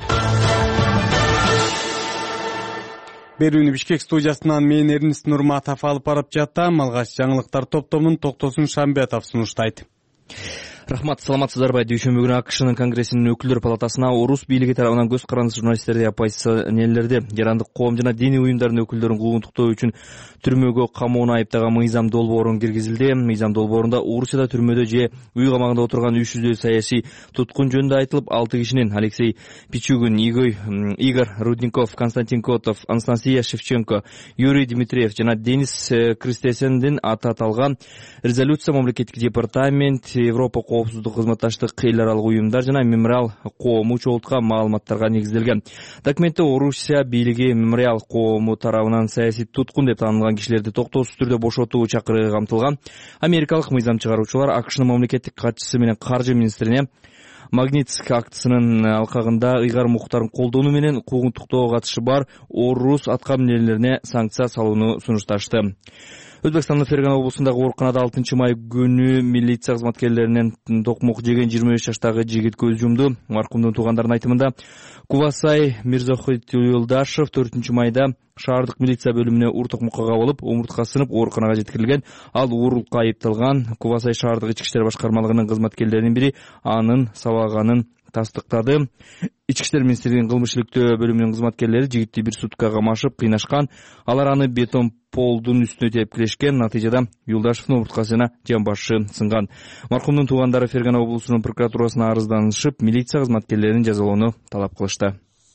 Берүүнү Бишкек студиясынан мен Эрнис Нурматов алып барып жаттам. Алгач жаңылыктар топтомун Токтосун Шамбетов сунуштайт. Рахмат, саламатсыздарбы? Дүйшөмбү күнү АКШнын Конгрессинин өкүлдөр палатасына орус бийлиги тарабынан көз карандысыз журналисттерди, оппозиционерлерди, жарандык коом жана диний уюмдардын өкүлдөрүн куугунтуктоо үчүн түрмөгө камоону айыптаган Мыйзам долбоорун киргизилди. Мыйзам долбоорунда Орусияда түрмөдө же үй камагында отурган 300 саясий туткун жөнүндө айтылып, 6 кишинин Алексей Пичугин, Игорь Рудников, Константин Котов, Анастасия Шевченко, Юрий Дмитриев жана Денис Кристесендин аты аталган резолюция мамлекеттик департамент, Европа коопсуздук кызматташтык эл аралык уюмдар жана Мемориал коому чогулткан маалыматтарга негизделген. Документте Орусия бийлиги Мемориал коому тарабынан саясий туткун деп таанылган кишилерди токтоосуз түрдө бошотуу чакырыгы камтылган. Америкалык мыйзам чыгаруучулар АКШнын мамлекеттик катчысы менен каржы министрине Магнитск актысынын алкагында ыйгар муктарын колдонуу менен куугунтуктоого катышы бар орус аткаминерлерине санкция салууну сунушташты. Өзбекстандын Ферган облусундагы ооруканада 6 май күнү милиция кызматкерлеринен токмок жеген 25 жаштагы жигит көз жумду. Маркумдун туугандарынын айтымында Кубасай Мирзохит Юлдашев 4 майда шаардык милиция бөлүмүнө уур токмокко кабылып, омуртка сынып ооруканага жеткирилген. Ал уурулукка айыпталган. Кубасай шаардык ички иштер башкармалыгынын кызматкерлеринин бири анын сабаганын тастыктады. Ички иштер министрлигинин кылмыш иликтөө бөлүмүнүн кызматкерлери жигитти бир суткага камашып, кыйнашкан. Алар аны бетон полдун үстүнө тепип киришкен. Натыйжада Юлдашевдин омурткасы жана жамбашы сынган. Маркумдун туугандары Ферган облусунун прокуратурасына арызданышып, милиция кызматкерлерин жазалоону талап кылышты.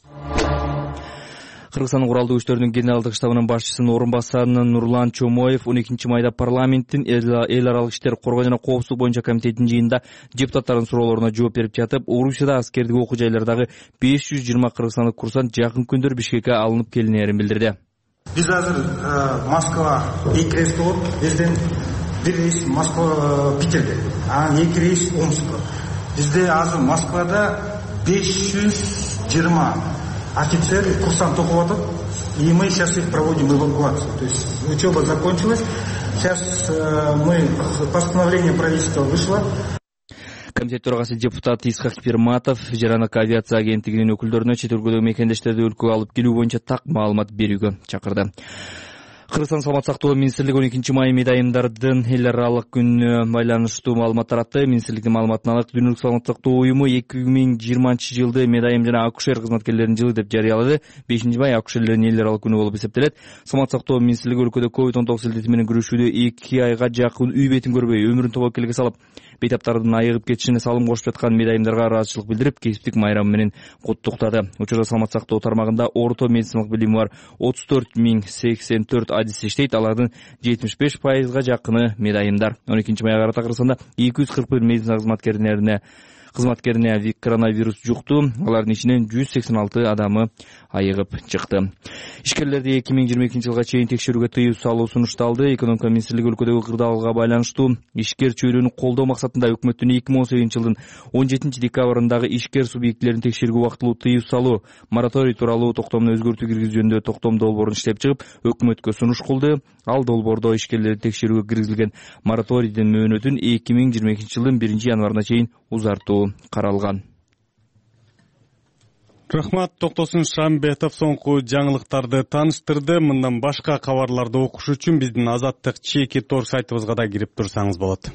Кыргызстандын куралдуу күчтөрүнүн генералдык штабынын башчысынын орун басары Нурлан Чомоев 12 майда парламенттин эл аралык иштер коргоо жана коопсуздук боюнча комитетинин жыйынында депутаттардын суроолоруна жооп берип жатып, Орусияда аскердик окуу жайлардагы 520 кыргызстандык курсант жакын күндөр Бишкекке алынып келинээрин билдирди. Биз азыр Москва 2 рейс болуп, эртең бир рейс Москва Питерге, анан 2 рейс Омскка. Бизде азыр Москвада 520 офицер, курсант окуп атат, и мы сейчас их проводим эвакуацию. То есть учеба закончилась. Сейчас постановление правительства вышло. Комитет төрагасы депутат Исхак Фирматов жарандык авиация агенттигинин өкүлдөрүнө чет өлкөдөгү мекендештерди өлкөгө алып келүү боюнча так маалымат берүүгө чакырды. Кыргызстан саламаттык сактоо министрлиги 12 май медайымдардын эл аралык күнүнө байланыштуу маалымат таратты. Министрликтин маалыматына ылайык Дүйнөлүк саламаттык сактоо уюму 2020 жылды медайым жана акушер кызматкерлеринин жылы деп жарыялады. 5 май акушерлердин эл аралык күнү болуп эсептелет. Саламаттык сактоо министрлиги өлкөдө COVID-19 илдети менен күрөшүүдө 2 айга жакын үй бетин көрбөй өмүрүн тобокелге салып, бейтаптардын айыгып кетишине салым кошуп жаткан медайымдарга ыраазычылык билдирип, кесиптик майрамы менен куттуктады. Учурда саламаттык сактоо тармагында орто медициналык билими бар 34.084 адис иштейт. Алардын 75%га жакыны медайымдар. 12 майга карата Кыргызстанда 241 медицина кызматкерине коронавирус жукту. Алардын ичинен 186 адамы айыгып чыкты. Ишкерлерди 2022 жылга чейин текшерүүгө тыюу салуу сунушталды. Экономика министрлиги өлкөдөгү кырдаалга байланыштуу ишкер чөйрөнү колдоо максатында өкмөттүн 2018 жылдын 17 декабрындагы ишкер субъектилерин текшерүүгө убактылуу тыюу салуу мораторий тууралуу токтомуна өзгөртүү киргизүү жөнүндө токтом долбоорун иштеп чыгып, өкмөткө сунуш кылды. Ал долбоордо ишкерлерди текшерүүгө киргизилген мораторийдин мөөнөтүн 2022 жылдын 1 январына чейин узартуу каралган. Рахмат, Токтосун Шамбетов соңку жаңылыктарды тааныштырды. Мындан башка кабарларды окуш үчүн биздин Азаттык чеки тор сайтыбызга да кирип турсаңыз болот.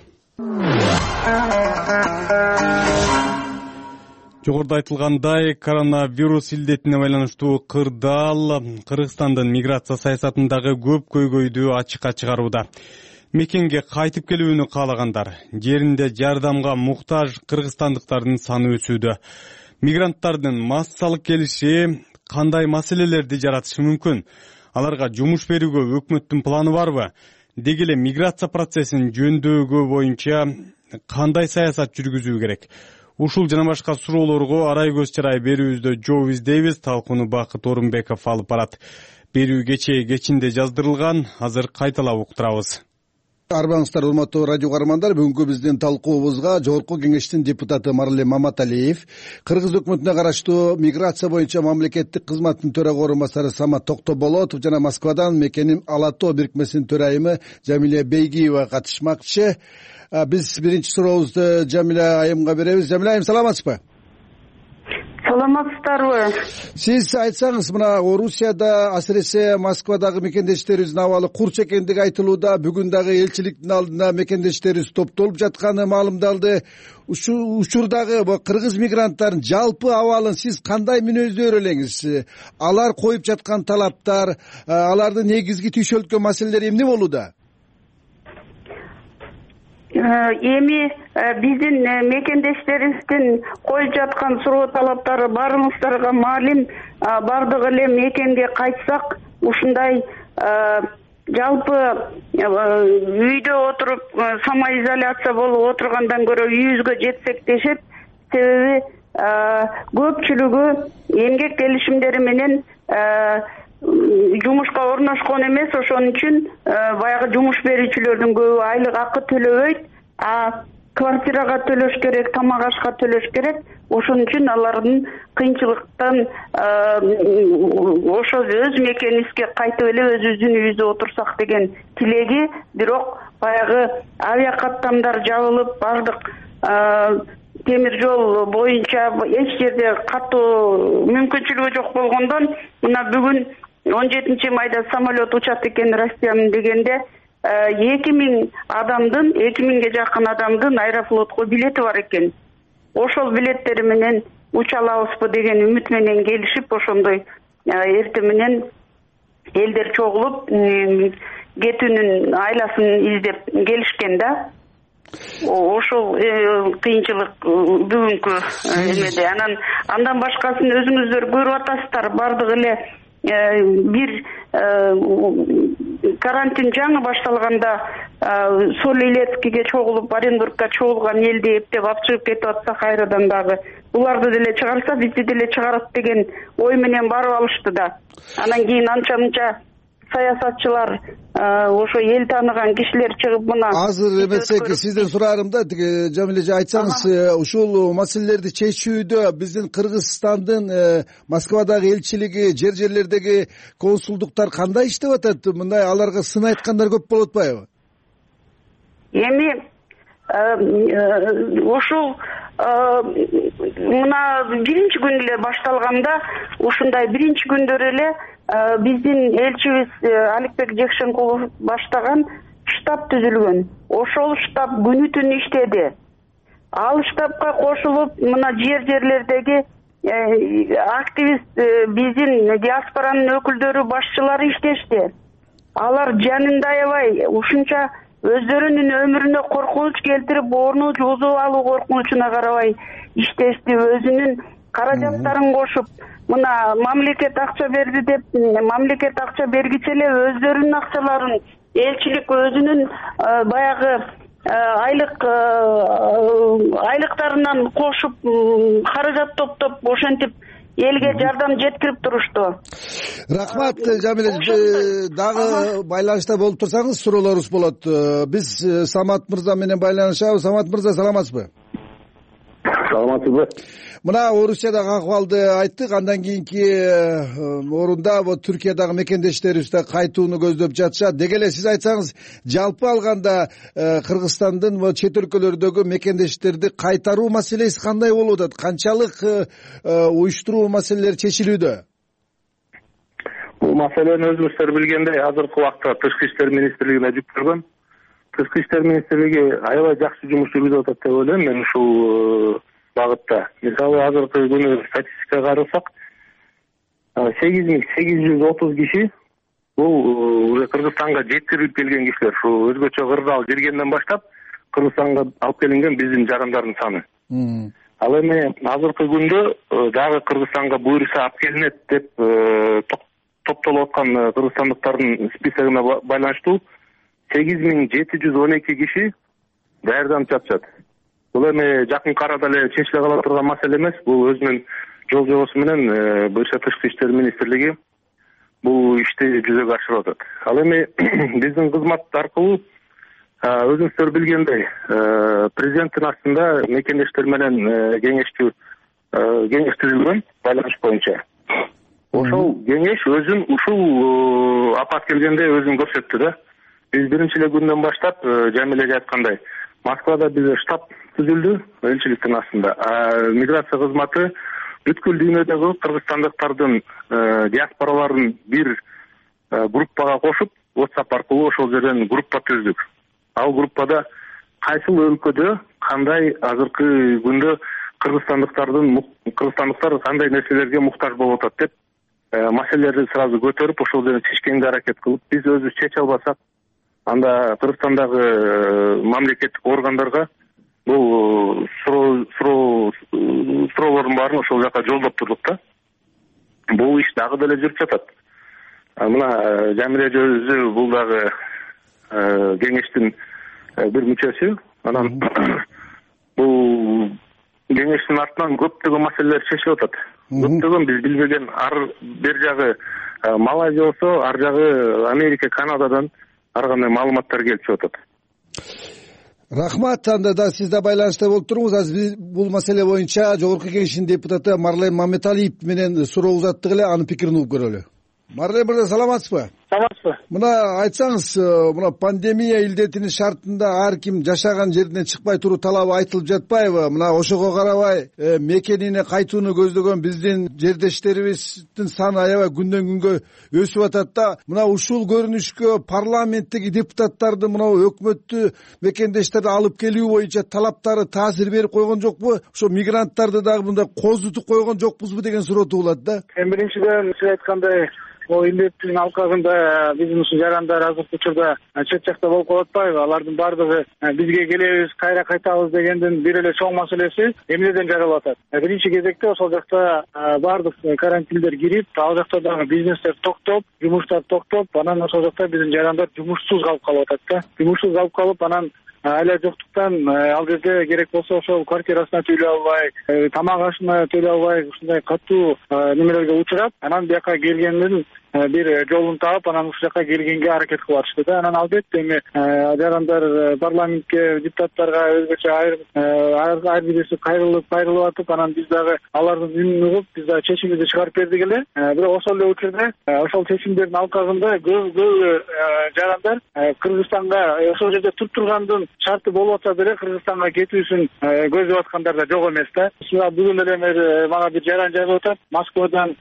Жогоруда айтылгандай, коронавирус илдетине байланыштуу кырдаал Кыргызстандын миграция саясатындагы көп көйгөйдү ачыкка чыгарууда. Мекенге кайтып келүүнү каалагандар, жеринде жардамга муктаж кыргызстандыктардын саны өсүүдө. Мигранттардын массалык келиши кандай маселелерди жаратышы мүмкүн? Аларга жумуш берүүгө өкмөттүн планы барбы? деги эле миграция процессин жөндөөгө боюнча кандай саясат жүргүзүү керек? Ушул жана башка суроолорго арай көз чарай берүүбүздө Жо издейбиз. Талкууну Бакыт Орунбеков алып барат. Берүү кечинде жаздырылган, азыр кайталап уктурабыз. Арбаңыздар, урматтуу радио каармандар, бүгүнкү биздин талкуубузга Жогорку Кеңештин депутаты Маралем Маматалиев, Кыргыз өкмөтүнө караштуу миграция боюнча мамлекеттик кызматтын төрага орун басары Самат Токтоболотов жана Москвадан мекеним Ала Тоо бирикмесинин төрайымы Жамиля Бейгиева катышмакчы. Биз биринчи сурообузду Жамиля айымга беребиз. Жамиля айым, саламатсызбы? Саламатсыздарбы? Сиз айтсаңыз, мына Орусияда, асыресе Москвадагы мекендештерибиздин абалы курч экендиги айтылууда. Бүгүн дагы элчиликтин алдына мекендештерибиз топтолуп жатканы маалымдалды. Учурдагы кыргыз мигранттардын жалпы абалын сиз кандай мүнөздөр элеңиз? Алар коюп жаткан талаптар, алардын негизги түйшөлткөн маселелери эмне болууда? Эми биздин мекендештерибиздин коюп жаткан суроо талаптары баарыңыздарга маалым. Бардыгы эле мекенге кайтсак, ушундай жалпы үйдө отуруп самоизоляция болуп отургандан көрө үйүбүзгө жетсек дешет. Себеби көпчүлүгү эмгек келишимдери менен жумушка орношкон эмес, ошон үчүн баягы жумуш берүүчүлөрдүн көбү айлык акы төлөбөйт, квартирага төлөш керек, тамак ашка төлөш керек. Ошон үчүн алардын кыйынчылыктан ошо өз мекенибизге кайтып эле өзүбүздүн үйүбүздө отурсак деген тилеги. Бирок баягы авиакаттамдар жабылып, бардык темир жол боюнча эч жерде катуу мүмкүнчүлүгү жок болгондон, мына бүгүн 17 майда самолет учат экен Россиянын дегенде 2000 адамдын, 2000ге жакын адамдын Аэрофлотко билети бар экен. Ошол билеттери менен уча алабызбы деген үмүт менен келишип, ошондой эртең менен элдер чогулуп кетүүнүн айласын издеп келишкен да. Ошол кыйынчылык бүгүнкү эмеде. Андан башкасын өзүңүздөр көрүп атасыздар. Бардыгы эле бир карантин жаңы башталганда Солилецкиге чогулуп, Оренбургга чогулган элди эптеп алып чыгып кетип атса, кайрадан дагы буларды деле чыгарса бизди деле чыгарат деген ой менен барып алышты да. Анан кийин анча-мынча саясатчылар, ошо эл тааныган кишилер чыгып мына азыр эмесек сизден сураарымда, Жамиле айтсаңыз, ушул маселелерди чечүүдө биздин Кыргызстандын Москвадагы элчилиги, жерлердеги консулдуктар кандай иштеп атат? Мындай аларга сын айткандар көп болуп атпайбы? Эми ушул мына биринчи күн эле башталганда, ушундай биринчи күндөр эле биздин элчибиз Аликбек Жекшенкулов баштаган штаб түзүлгөн. Ошол штаб күнү түн иштеди. Ал штабка кошулуп, мына жерлердеги активист биздин диаспоранын өкүлдөрү, башчылары иштешти. Алар жанында аябай ушунча өздөрүнүн өмүрүнө коркунуч келтирип, орну жузуп алуу коркунучуна карабай иштешти. Өзүнүн каражаттарын кошуп, мына мамлекет акча берди деп, мамлекет акча бергиче эле өздөрүнүн акчаларын элчилик өзүнүн баягы айлыктарынан кошуп, каражат топтоп, ошентип элге жардам жеткирип турушту. Рахмат, Жамиле. Дагы байланышта болуп турсаңыз суроолорубуз болот. Биз Самат мырза менен байланышабыз. Самат мырза, саламатсызбы? Саламатсызбы? Мына Орусиядагы акыбалды айттык, андан кийинки орунда Түркиядагы мекендештерибиз да кайтууну көздөп жатышат. Деги эле сиз айтсаңыз, жалпы алганда Кыргызстандын чет өлкөлөрдөгү мекендештерди кайтаруу маселеси кандай болуп атат? Канчалык уюштуруу маселелери чечилүүдө? Бул маселени өзүңүздөр билгендей, азыркы убакта Тышкы иштер министрлигине жүктөлгөн. Тышкы иштер министрлиги аябай жакшы жумуш жүргүзүп атат деп ойлойм мен ушул багытта. Мисалы азыркы күнү статистикага карасак, 8830 киши бул уже Кыргызстанга жеткирилип келген кишилер. Ушу өзгөчө кырдаал жергенден баштап Кыргызстанга алып келинген биздин жарандардын саны. Ал эми азыркы күндө дагы Кыргызстанга буюрса алып келинет деп топтолуп аткан кыргызстандыктардын списогуна байланыштуу 8.712 киши даярданып жатышат. Бул эми жакынкы арада эле чечиле кала турган маселе эмес. Бул өзүнүн жол жобосу менен БШ Тышкы иштер министрлиги бул ишти жүзөгө ашырып атат. Ал эми биздин кызмат аркылуу өзүңүздөр билгендей президенттин астында мекендештер менен кеңеш түзүлгөн байланыш боюнча. Ошол кеңеш өзүн ушул апат келгенде өзүн көрсөттү да. Биз биринчи эле күндөн баштап Жамил эже айткандай Москвада бизде штаб түзүлдү элчиликтин астында. Миграция кызматы бүткүл дүйнөдөгү кыргызстандыктардын диаспораларын бир группага кошуп, WhatsApp аркылуу ошол жерден группа түздүк. Ал группада кайсыл өлкөдө кандай азыркы күндө кыргызстандыктар кандай нерселерге муктаж болуп атат деп маселелерди сразу көтөрүп, ошол жерде чечкенге аракет кылып, биз өзүбүз чече албасак, анда Кыргызстандагы мамлекеттик органдарга бул суроолордун баарын ошол жака жолдоп турдук да. Бул иш дагы деле жүрүп жатат. Мына Жамил эже өзү бул дагы кеңештин бир мүчөсү. Анан бул кеңештин артынан көптөгөн маселелер чечилип атат. Көптөгөн биз билбеген бер жагы Малайзия болсо, ар жагы Америка, Канададан ар кандай маалыматтар келип чыгып атат. Рахмат. Анда да сиз да байланышта болуп туруңуз. Азыр биз бул маселе боюнча Жогорку Кеңештин депутаты Марлен Мамметалиев менен суроо узаттык эле, анын пикирин угуп көрөлү. Марлен мырза, саламатсызбы? Саламатсызбы. Мына айтсаңыз, мына пандемия илдетинин шартында ар ким жашаган жеринен чыкпай туруу талабы айтылып жатпайбы? Мына ошого карабай мекенине кайтууну көздөгөн биздин жердештерибиздин саны аябай күндөн күнгө өсүп атат да. Мына ушул көрүнүшкө парламенттеги депутаттарды, мына өкмөттү мекендештерди алып келүү боюнча талаптары таасир берип койгон жокпу? Ошо мигранттарды дагы мындай козутуп койгон жокпузбу деген суроо туулат да. Биринчиден сиз айткандай, бул илдеттин алкагында биздин ушул жарандар азыркы учурда чет жакта болуп калып атпайбы? Алардын баардыгы бизге келебиз, кайра кайтабыз дегендин бир эле чоң маселеси эмнеден жаралып атат? Биринчи кезекте ошол жакта баардык карантиндер кирип, ал жакта дагы бизнестер токтоп, жумуштар токтоп, анан ошол жакта биздин жарандар жумушсуз калып атат да. Жумушсуз калып, анан айла жоктуктан ал жерде керек болсо ошол квартирасына төлөй албай, тамак ашына төлөй албай, ушундай катуу немелерге учурап, анан бияка келгендин бир жолун таап, анан ушул жака келгенге аракет кылып атышты да. Анан албетте эми жарандар парламентке, депутаттарга өзгөчө айрым ар бирisi кайрылып атып, анан биз дагы алардын үнүн угуп, биз дагы чечимибизди чыгарып бердик эле. Бирок ошол эле учурда ошол чечимдердин алкагында көп жарандар Кыргызстанга ошол жерде туруп тургандын шарты болуп атса деле Кыргызстанга кетүүсүн көздөп аткандар да жок эмес да. Бүгүн эле мага бир жаран жазып атат, Москвадан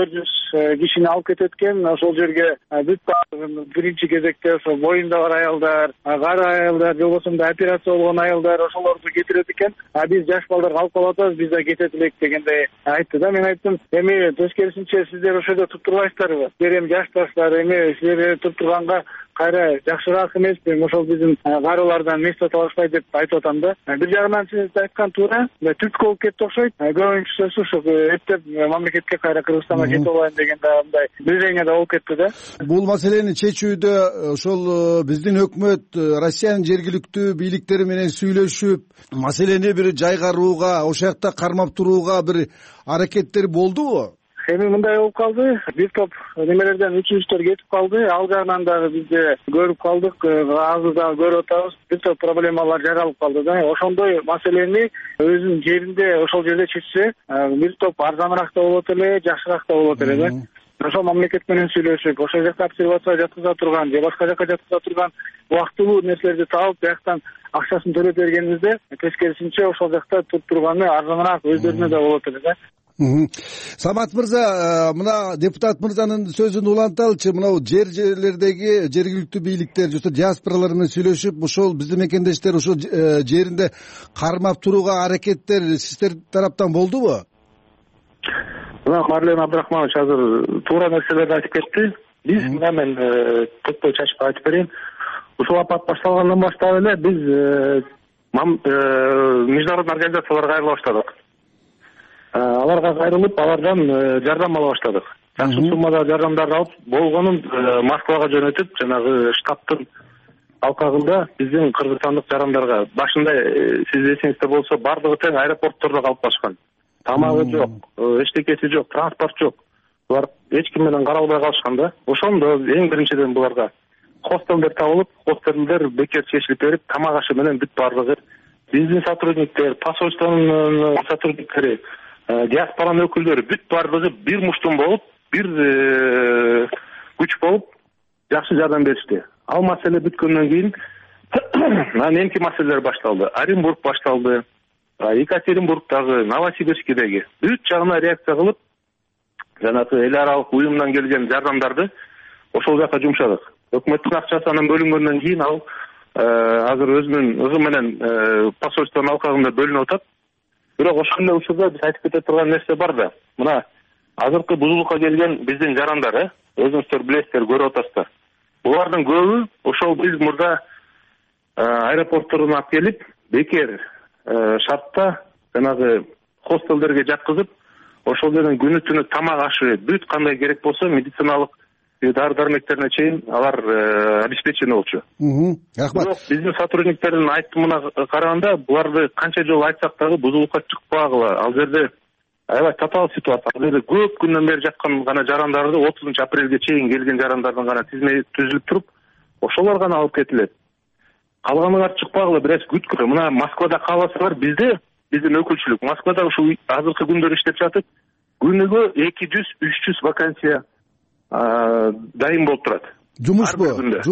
400 кишини алып кетет экен, ошол жерге бүт биринчи кезекте ошо боюнда бар аялдар, кары аялдар, же болбосо операция болгон аялдар, ошолорду кетирет экен. Биз жаш балдарга алып калып атабыз, биз да кетет элек дегендей айтты да. Мен айттым, эми тескерисинче сиздер ошол жерде туруп турбайсыздарбы? Сиздер эми жаштарсыздар, эми сиздер туруп турганга кайра жакшыраак эмеспи? Ошол биздин карылардан место талашпай деп айтып атам да. Бир жагынан сиз айткан туура, түрткү болуп кетти окшойт. Көбүнчөсү ушу эптеп мамлекетке кайра Кыргызстанга кетип алайын дегенде мындай движение да болуп кетти да. Бул маселени чечүүдө ошол биздин өкмөт Россиянын жергиликтүү бийликтери менен сүйлөшүп, маселени бир жайгарууга, ошол жакта кармап турууга бир аракеттер болдубу? Эми мындай болуп калды, бир топ немелерден үчүнчүлөр кетип калды, ал жагынан дагы бизде көрүп калдык, азыр дагы көрүп атабыз, бир топ проблемалар жаралып калды да. Ошондой маселени өзүнүн жеринде, ошол жерде чечсе, бир топ арзаныраак да болот эле, жакшыраак да болот эле да. Ошол мамлекет менен сүйлөшүп, ошол жакка обсервация жаткыза турган же башка жакка жаткыза турган убактылуу нерселерди таап, бияктан акчасын төлөп бергенибизде, тескерисинче ошол жакта туруп турганы арзаныраак өздөрүнө да болот эле да. Самат мырза, мына депутат мырзанын сөзүн уланталычы. Мына жерлердеги жергиликтүү бийликтер, же диаспоралар менен сүйлөшүп, ошол биздин мекендештер ошол жеринде кармап турууга аракеттер сиздер тараптан болдубу? Мына Марлен Абдрахманович азыр туура нерселерди айтып кетти. Биз мына мен көппөй чачып айтып берейин. Ушул апат башталгандан баштап эле биз международный организацияларга кайрыла баштадык. Аларга кайрылып, алардан жардам ала баштадык. Жакшы суммада жардамдарды алып, болгонун Москвага жөнөтүп, жанагы штабтын алкагында биздин кыргызстандык жарандарга башында сиз эсиңизде болсо бардыгы тең аэропорттордо калып калышкан. Тамагы жок, эчтекеси жок, транспорт жок. Булар эч ким менен каралбай калышкан да. Ошондо эң биринчиден буларга хостелдер табылып, хостелдер бекер чечилип берип, тамак ашы менен бүт бардыгы биздин сотрудниктер, посольствонун сотрудниктери, диаспоранын өкүлдөрү бүт бардыгы бир муштум болуп, бир күч болуп жакшы жардам беришти. Ал маселе бүткөндөн кийин анан эмки маселелер башталды. Оренбург башталды. Екатеринбургдагы, Новосибирскидеги бүт жагына реакция кылып, жанагы эл аралык уюмдан келген жардамдарды ошол жака жумшадык. Өкмөттүн акчасы анан бөлүнгөндөн кийин ал азыр өзүнүн ызы менен посольствонун алкагында бөлүнүп атат. Бирок ошол эле учурда биз айтып кете турган нерсе бар да. Мына азыркы бузулукка келген биздин жарандар, өзүңүздөр билесиздер, көрүп атасыздар. Булардын көбү ошол биз мурда аэропорттордон алып келип, бекер шартта жанагы хостелдерге жаткызып, ошол жерден күнү түнү тамак ашы, бүт кандай керек болсо медициналык дары дармектерине чейин алар обеспечение болчу. Рахмат. Биздин сотрудниктердин айтымына караганда, буларды канча жолу айтсак дагы бузулукка чыкпагыла. Ал жерде аябай татаал ситуация. Ал жерде көп күндөн бери жаткан гана жарандарды 30 апрелге чейин келген жарандардын гана тизме түзүлүп туруп, ошолор гана алып кетилет. Калганыңар чыкпагыла, бираз күткүлө. Мына Москвада кааласалар, биздин өкүлчүлүк Москвада ушу азыркы күндөр иштеп жатып, күнүгө 200-300 вакансия дайын болуп турат. Жумушпу?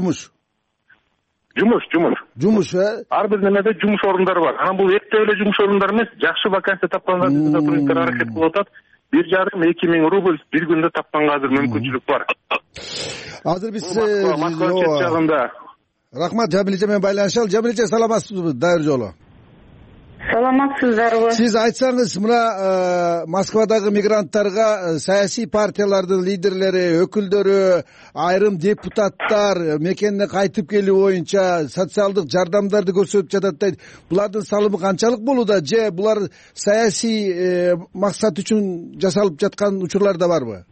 Жумуш, Ар бир немеде жумуш орундары бар. Анан бул эптеп эле жумуш орундары эмес, жакшы вакансия тапканга биздин сотрудниктер аракет кылып атат. 1,5-2 миң рубль бир күндө тапканга азыр мүмкүнчүлүк бар. Азыр биз Москва чет жагында. Рахмат, Жамилже менен байланышалы. Жамилже, саламатсызбы? Дайыр жолу. Саламатсыздарбы? Сиз айтсаңыз, мына Москвадагы мигранттарга саясий партиялардын лидерлери, өкүлдөрү, айрым депутаттар мекенине кайтып келүү боюнча социалдык жардамдарды көрсөтүп жатат дейт. Булардын салымы канчалык болууда же булар саясий максат үчүн жасалып жаткан учурлар да барбы?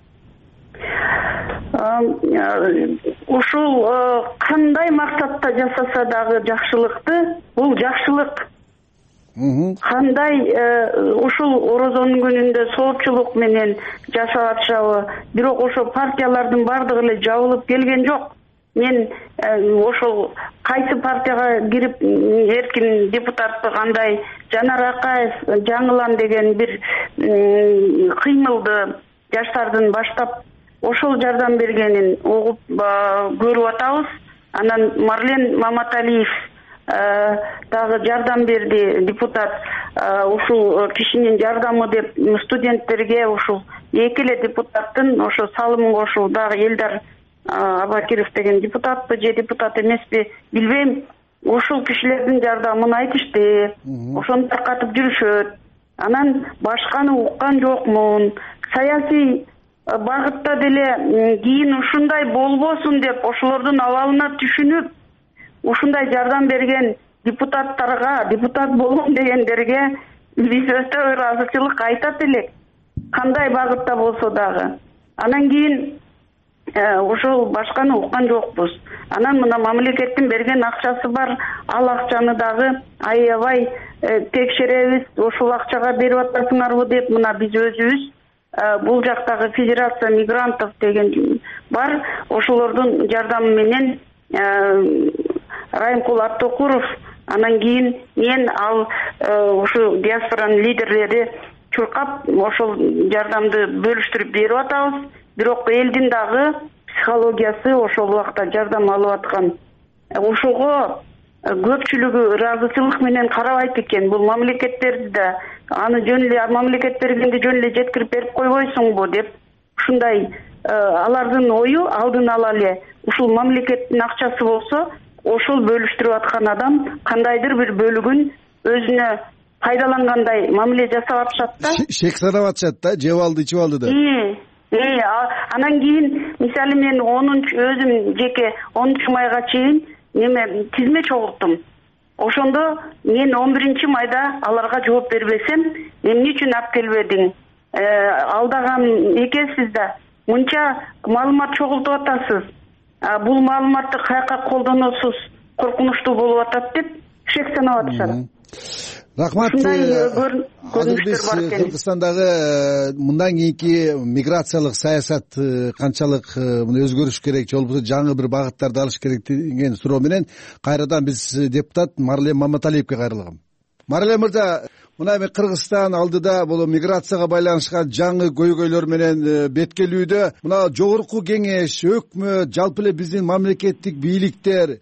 Ушул кандай максатта жасаса дагы жакшылыкты, бул жакшылык. Кандай ушул орозонун күнүндө соопчулук менен жашап атышабы, бирок ошо партиялардын бардыгы эле жабылып келген жок. Мен ошол кайсы партияга кирип эркин депутаттык андай Жанар Акаев жаңылам деген бир кыймылды жаштардын баштап ошол жардам бергенин угуп көрүп атабыз. Анан Марлен Маматалиев дагы жардам берди, депутат. Ушул кишинин жардамы деп студенттерге ушул эки эле депутаттын ошо салымын кошуу. Дагы Элдар Абакиров деген депутатпы же депутат эмеспи билбейм. Ушул кишилердин жардамын айтышты. Ошону таркатып жүрүшөт. Анан башканы уккан жокмун. Саясий багытта деле кийин ушундай болбосун деп ошолордун абалына түшүнүп, ушундай жардам берген депутаттарга, депутат болгон дегендерге биз өтө ыраазычылык айтат элек. Кандай багытта болсо дагы. Анан кийин ошол башканы уккан жокпуз. Анан мына мамлекеттин берген акчасы бар, ал акчаны дагы аябай текшеребиз, ошол акчага берип атасыңарбы деп мына биз өзүбүз бул жактагы федерация мигрантов деген бар, ошолордун жардамы менен Райымкул Аттокуров, анан кийин мен ал ушу диаспоранын лидерлери чуркап ошол жардамды бөлүштүрүп берип атабыз. Бирок элдин дагы психологиясы ошол убакта жардам алып аткан. Ошого көпчүлүгү ыраазычылык менен карабайт экен. Бул мамлекеттерди да аны жөн эле мамлекет бергенди жөн эле жеткирип берип койбойсуңбу деп ушундай алардын ою алдын ала эле ушул мамлекеттин акчасы болсо ошол бөлүштүрүп аткан адам кандайдыр бир бөлүгүн өзүнө пайдалангандай мамиле жасап атышат да. Шек санап атышат да, жеп алды, ичип алды деп. Анан кийин мисалы мен өзүм жеке 10 майга чейин тизме чогулттум. Ошондо мен 11-майда аларга жооп бербесем, эмне үчүн алып келбедиң? Алдаган экенсиз да, мынча маалымат чогултуп атасыз. бул маалыматты каяка колдоносуз коркунучтуу болуп атат деп шек санап атышат. Рахмат. Азыр биз Кыргызстандагы мындан кийинки миграциялык саясат канчалык өзгөрүш керек же болбосо жаңы бир багыттарды алыш керек деген суроо менен кайрадан биз депутат Марлен Маматалиевге кайрылгам. Марлен мырза, мына эми Кыргызстан алдыда бул миграцияга байланышкан жаңы көйгөйлөр менен беткелүүдө мына жогорку кеңеш, өкмөт, жалпы эле биздин мамлекеттик бийликтер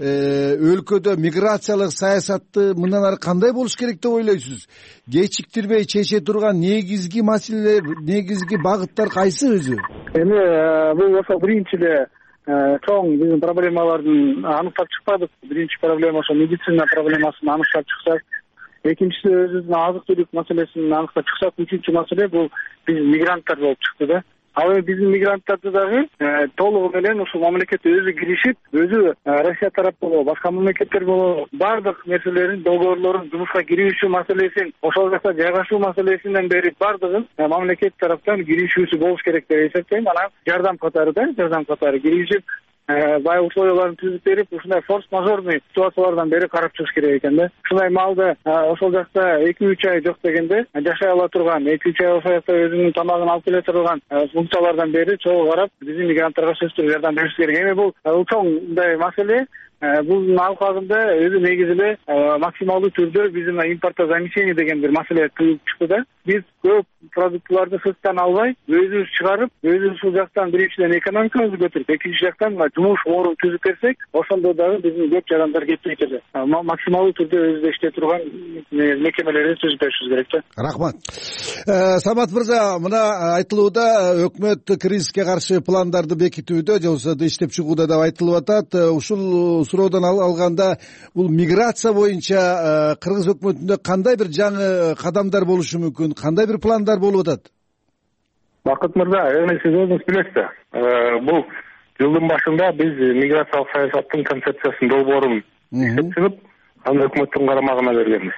өлкөдө миграциялык саясатты мындан ары кандай болуш керек деп ойлойсуз? Кечиктирбей чече турган негизги маселелер, негизги багыттар кайсы өзү? Эми бул ошо биринчи эле чоң биздин проблемалардын аныктап чыкпадык. Биринчи проблема ошо медицина проблемасын аныктап чыксак, экинчиси өзүбүздүн азык түлүк маселесин аныктап чыксак, үчүнчү маселе бул биздин мигранттар болуп чыкты да. Ал эми биздин мигранттарды дагы толугу менен ушул мамлекетке өзү киришип, өзү Россия тарап болобу, башка мамлекеттер болобу, бардык нерселерин, долгоорлорун, жумушка кирүүчү маселесин, ошол жакта жайгашуу маселесинен бери бардыгын мамлекет тараптан киришүүсү болуш керек деп эсептейм. Анан жардам катары киришип, баягы условияларын түзүп берип, ушундай форс-мажорный ситуациялардан бери карап чыгыш керек экен да. Ушундай маалда ошол жакта 2-3 ай жок дегенде жашай ала турган, 2-3 ай ошол жакта өзүнүн тамагын алып келе турган функциялардан бери чогуу карап биздин мигранттарга сөзсүз түрдө жардам бериш керек. Эми бул чоң мындай маселе. Бул алкагында өзү негизи эле максималдуу түрдө биздин импортозамещение деген бир маселе туюп чыкты да. Биз көп продуктыларды сырттан албай, өзүбүз чыгарып, өзүбүз ушул жактан биринчиден экономикабызды көтөрүп, экинчи жактан жумуш орун түзүп берсек, ошондо дагы биздин көп жарандар кетпейт эле. Максималдуу түрдө өзүбүз иштей турган мекемелерди түзүп беришибиз керек да. Рахмат. Самат мырза, мына айтылууда өкмөт кризиске каршы пландарды бекитүүдө же болбосо иштеп чыгууда деп айтылып атат. Ушул суроодон алганда бул миграция боюнча Кыргыз өкмөтүндө кандай бир жаңы кадамдар болушу мүмкүн, кандай бир пландар болуп атат? Бакыт мырза, эми сиз өзүңүз билесиз, бул жылдын башында биз миграциялык саясаттын концепциясын долбоорун иштеп чыгып, аны өкмөттүн карамагына бергенбиз.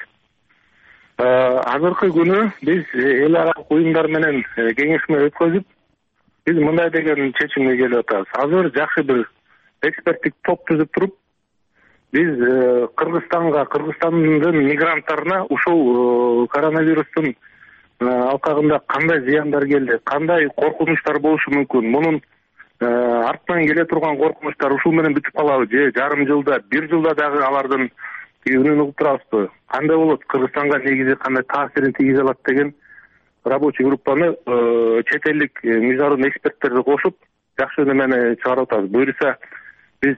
Азыркы күнү биз эл аралык уюмдар менен кеңешме өткөзүп, биз мындай деген чечимге келип атабыз. Азыр жакшы бир эксперттик топ түзүп туруп, биз Кыргызстандын мигранттарына ушул коронавирустун алкагында кандай зыяндар келди, кандай коркунучтар болушу мүмкүн, мунун артынан келе турган коркунучтар ушул менен бүтүп калабы же жарым жылда, 1 жылда дагы алардын үнүн угуп турабызбы, кандай болот, Кыргызстанга негизи кандай таасирин тийгизе алат деген рабочий группаны чет элдик международный эксперттерди кошуп жакшы немени чыгарып атабыз. Буюрса биз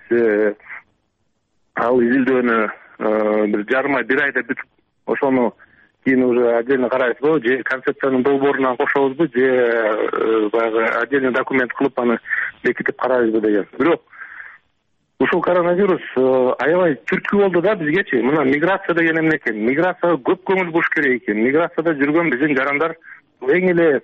ал изилдөөнү бир жарым ай, 1 айда бүтүп, ошону кийин уже отдельно карайбызбы, же концепциянын долбоорунан кошобузбу, же баягы отдельный документ кылып аны бекитип карайбызбы деген. Бирок ушул коронавирус аябай түрткү болду да бизгечи. Мына миграция деген эмне экен? Миграцияга көп көңүл буруш керек экен. Миграцияда жүргөн биздин жарандар эң эле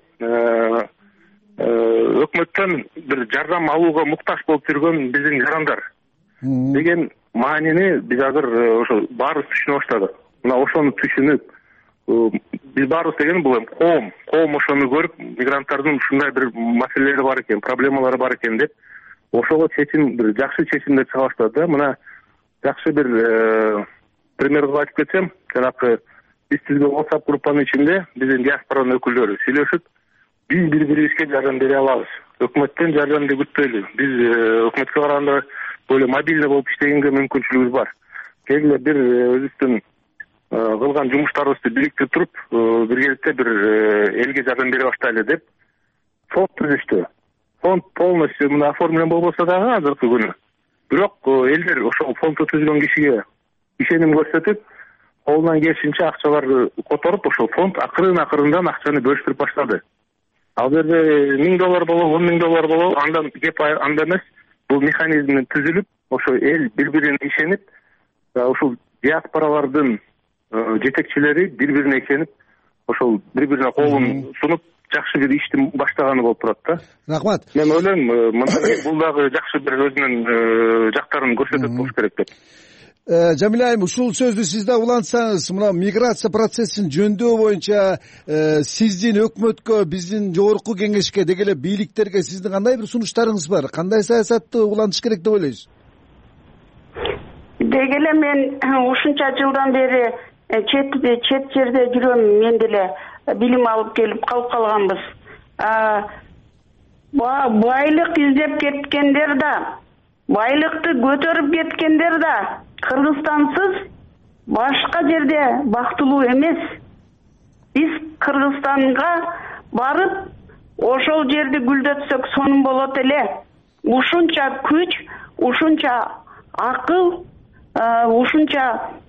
өкмөттөн бир жардам алууга муктаж болуп жүргөн биздин жарандар деген маанини биз азыр ошо баарыбыз түшүнө баштадык. Мына ошону түшүнүп, биз баарыбыз деген бул эми коом ошону көрүп, мигранттардын ушундай бир маселелери бар экен, проблемалары бар экен деп, ошого чечим, бир жакшы чечимдер чыга баштады да. Мына жакшы бир пример кылып айтып кетсем, жанакы биз түзгөн WhatsApp группанын ичинде биздин диаспоранын өкүлдөрү сүйлөшүп, биз бири-бирибизге жардам бере алабыз. Өкмөттөн жардамды күтпөйлү. Биз өкмөткө караганда böyle мобильный болуп иштегенге мүмкүнчүлүгүбүз бар. Келгиле бир өзүбүздүн кылган жумуштарыбызды бириктирип туруп, биргеликте бир элге жардам бере баштайлы деп фонд түзүштү. Фонд полностью мына оформлен болбосо дагы азыркы күнү. Бирок элдер ошол фондду түзгөн кишиге ишеним көрсөтүп, колунан келишинче акчаларды которуп, ошол фонд акырындан акчаны бөлүштүрүп баштады. Ал жерде $1000 болобу, $10,000 болобу, андан кеп анда эмес. Бул механизм түзүлүп, ошо эл бири-бирине ишенип, ушул диаспоралардын жетекчилери бири-бирине ишенип, ошол бири-бирине колун сунуп, жакшы бир ишти баштаганы болуп турат да. Рахмат. Мен ойлойм, бул дагы жакшы бир өзүнүн жактарын көрсөтөт болуш керек деп. Жамиля айым, ушул сөздү сиз да улантсаңыз, мына миграция процессин жөндөөө боюнча сиздин өкмөткө, биздин жогорку кеңешке, деги эле бийликтерге сиздин кандай бир сунуштарыңыз бар? Кандай саясатты улантыш керек деп ойлойсуз? Деги эле мен ушунча жылдан бери чет жерде жүрөм, мен деле билим алып келип калып калганбыз. Байлык издеп кеткендер да, байлыкты көтөрүп кеткендер да Кыргызстансыз башка жерде бактылуу эмес. Биз Кыргызстанга барып, ошол жерди гүлдөтсөк сонун болот эле. Ушунча күч, ушунча акыл, ушунча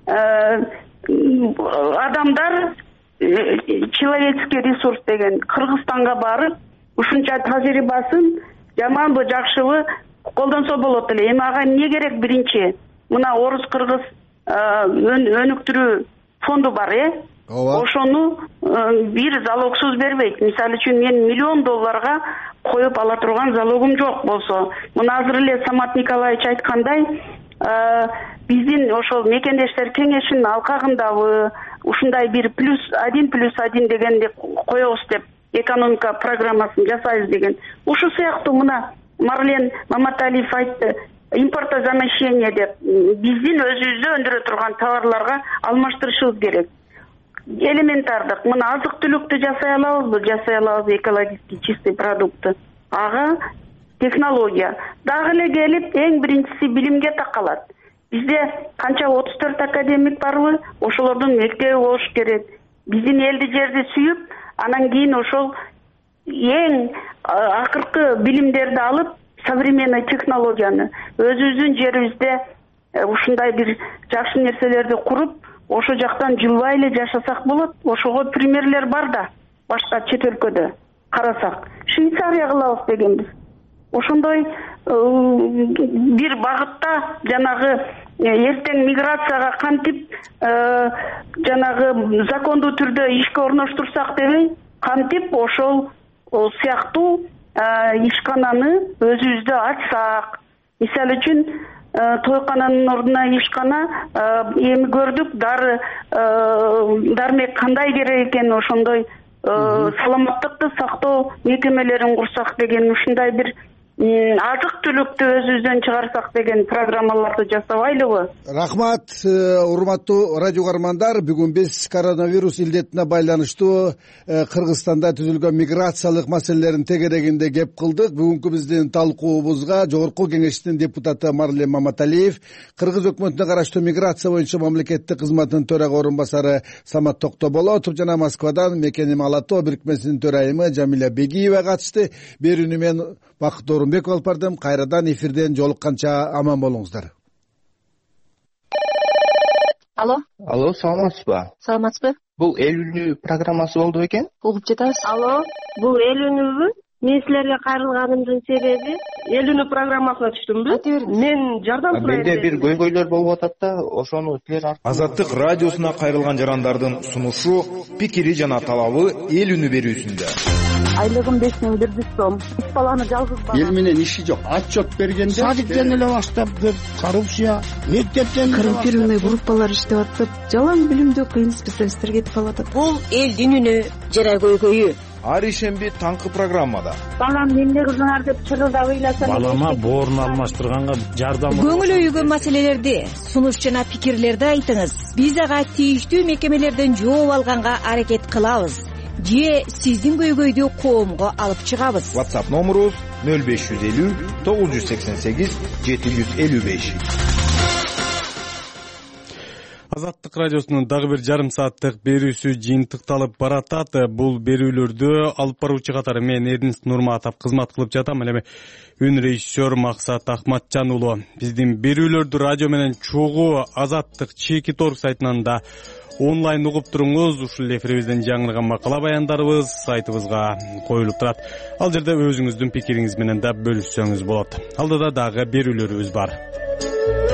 адамдар, человеческий ресурс деген Кыргызстанга барып, ушунча тажрыйбасын жаманбы, жакшыбы колдонсо болот эле. Эми ага эмне керек? Биринчи, мына орус-кыргыз өнүктүрүү фонду бар, ошону бир залогсуз бербейт. Мисалы үчүн мен $1 миллион коюп ала турган залогум жок болсо, мына азыр эле Самат Николаевич айткандай, биздин ошол мекендештер кеңешинин алкагындабы ушундай бир +1+1 дегенди коебуз деп, экономика программасын жасайбыз деген. Ушу сыяктуу мына Марлен Маматалиев айтты, импортозамещение деп, биздин өзүбүздө өндүрө турган товарларга алмаштырышыбыз керек. Элементардык, мына азык-түлүктү жасай алабызбы? Жасай алабыз, экологически чистый продуктты. Ага технология. Дагы эле келип, эң биринчиси билимге такалат. Бизде канча 34 академик барбы? Ошолордун мектеби болуш керек. Биздин элди жерди сүйүп, анан кийин ошол эң акыркы билимдерди алып, современный технологияны өзүбүздүн жерибизде ушундай бир жакшы нерселерди куруп, ошо жактан жылбай эле жашасак болот. Ошого примерлер бар да, башка чет өлкөдө карасак. Швейцария кылабыз дегенбиз. Ошондой бир багытта жанагы эртең миграцияга кантип жанагы закондуу түрдө ишке орноштурсак дебей, кантип ошол сыяктуу ишкананы өзүбүздө ачсак. Мисалы үчүн тойкананын ордуна ишкана, эми көрдүк, дармек кандай керек экен, ошондой саламаттыкты сактоо мекемелерин курсак деген, ушундай бир азык-түлүктү өзүбүздөн чыгарсак деген программаларды жасабайлыбы? Рахмат, урматтуу радио угармандар. Бүгүн биз коронавирус илдетине байланыштуу Кыргызстанда түзүлгөн миграциялык маселелердин тегерегинде кеп кылдык. Бүгүнкү биздин талкуубузга Жогорку Кеңештин депутаты Марлен Маматалиев, Кыргыз өкмөтүнө караштуу миграция боюнча мамлекеттик кызматтын төрага орун басары Самат Токтоболотов жана Москвадан Мекеним Ала-Тоо бирикмесинин төрайымы Жамиля Бегиева катышты. Берүүнү мен Бакыт Орунбеков алып бардым. Кайрадан эфирден жолукканча аман болуңуздар. Алло, саламатсызбы? Саламатсызбы? Бул эл үнү программасы болду бекен? Угуп жатабыз. Алло, бул эл үнүбү? Мен силерге кайрылганымдын себеби эл үнү программасына түштүмбү? Мен жардам сурайм. Менде бир көйгөйлөр болуп атат да, ошону силер Азаттык радиосуна кайрылган жарандардын сунушу, пикири жана талабы эл үнү берүүсүндө. Айлыгым 5100 сом. Үч баланы жалгыз бала. Эл менен иши жок. Отчет бергенде садиктен эле баштап коррупция, мектептен коррумпированный группалар иштеп атып, жалаң билимдүү кыйын специалисттер кетип алат. Бул элдин үнү жара көйгөйү. Ар ишемби таңкы программада. Балам эмне кылдыңар деп чырылдап ыйласам. Балама боорун алмаштырганга жардам. Көңүл өйгөн маселелерди, сунуш жана пикирлерди айтыңыз. Биз ага тийиштүү мекемелерден жооп алганга аракет кылабыз. Же сиздин көйгөйдү коомго алып чыгабыз. WhatsApp номерубуз 0550 988 755. Азаттык радиосунун дагы бир жарым сааттык берүүсү жыйынтыкталып баратат. Бул берүүлөрдү алып баруучу катары мен Эрдинс Нурматов кызмат кылып жатам. Эми үн режиссер Максат Ахматжан уулу. Биздин берүүлөрдү радио менен чогуу Азаттык Чекиторг сайтынан да онлайн угуп туруңуз. Ушул эфирибизден жаңырган макала баяндарыбыз сайтыбызга коюлуп турат. Ал жерде өзүңүздүн пикириңиз менен да бөлүшсөңүз болот. Алдыда дагы берүүлөрүбүз бар.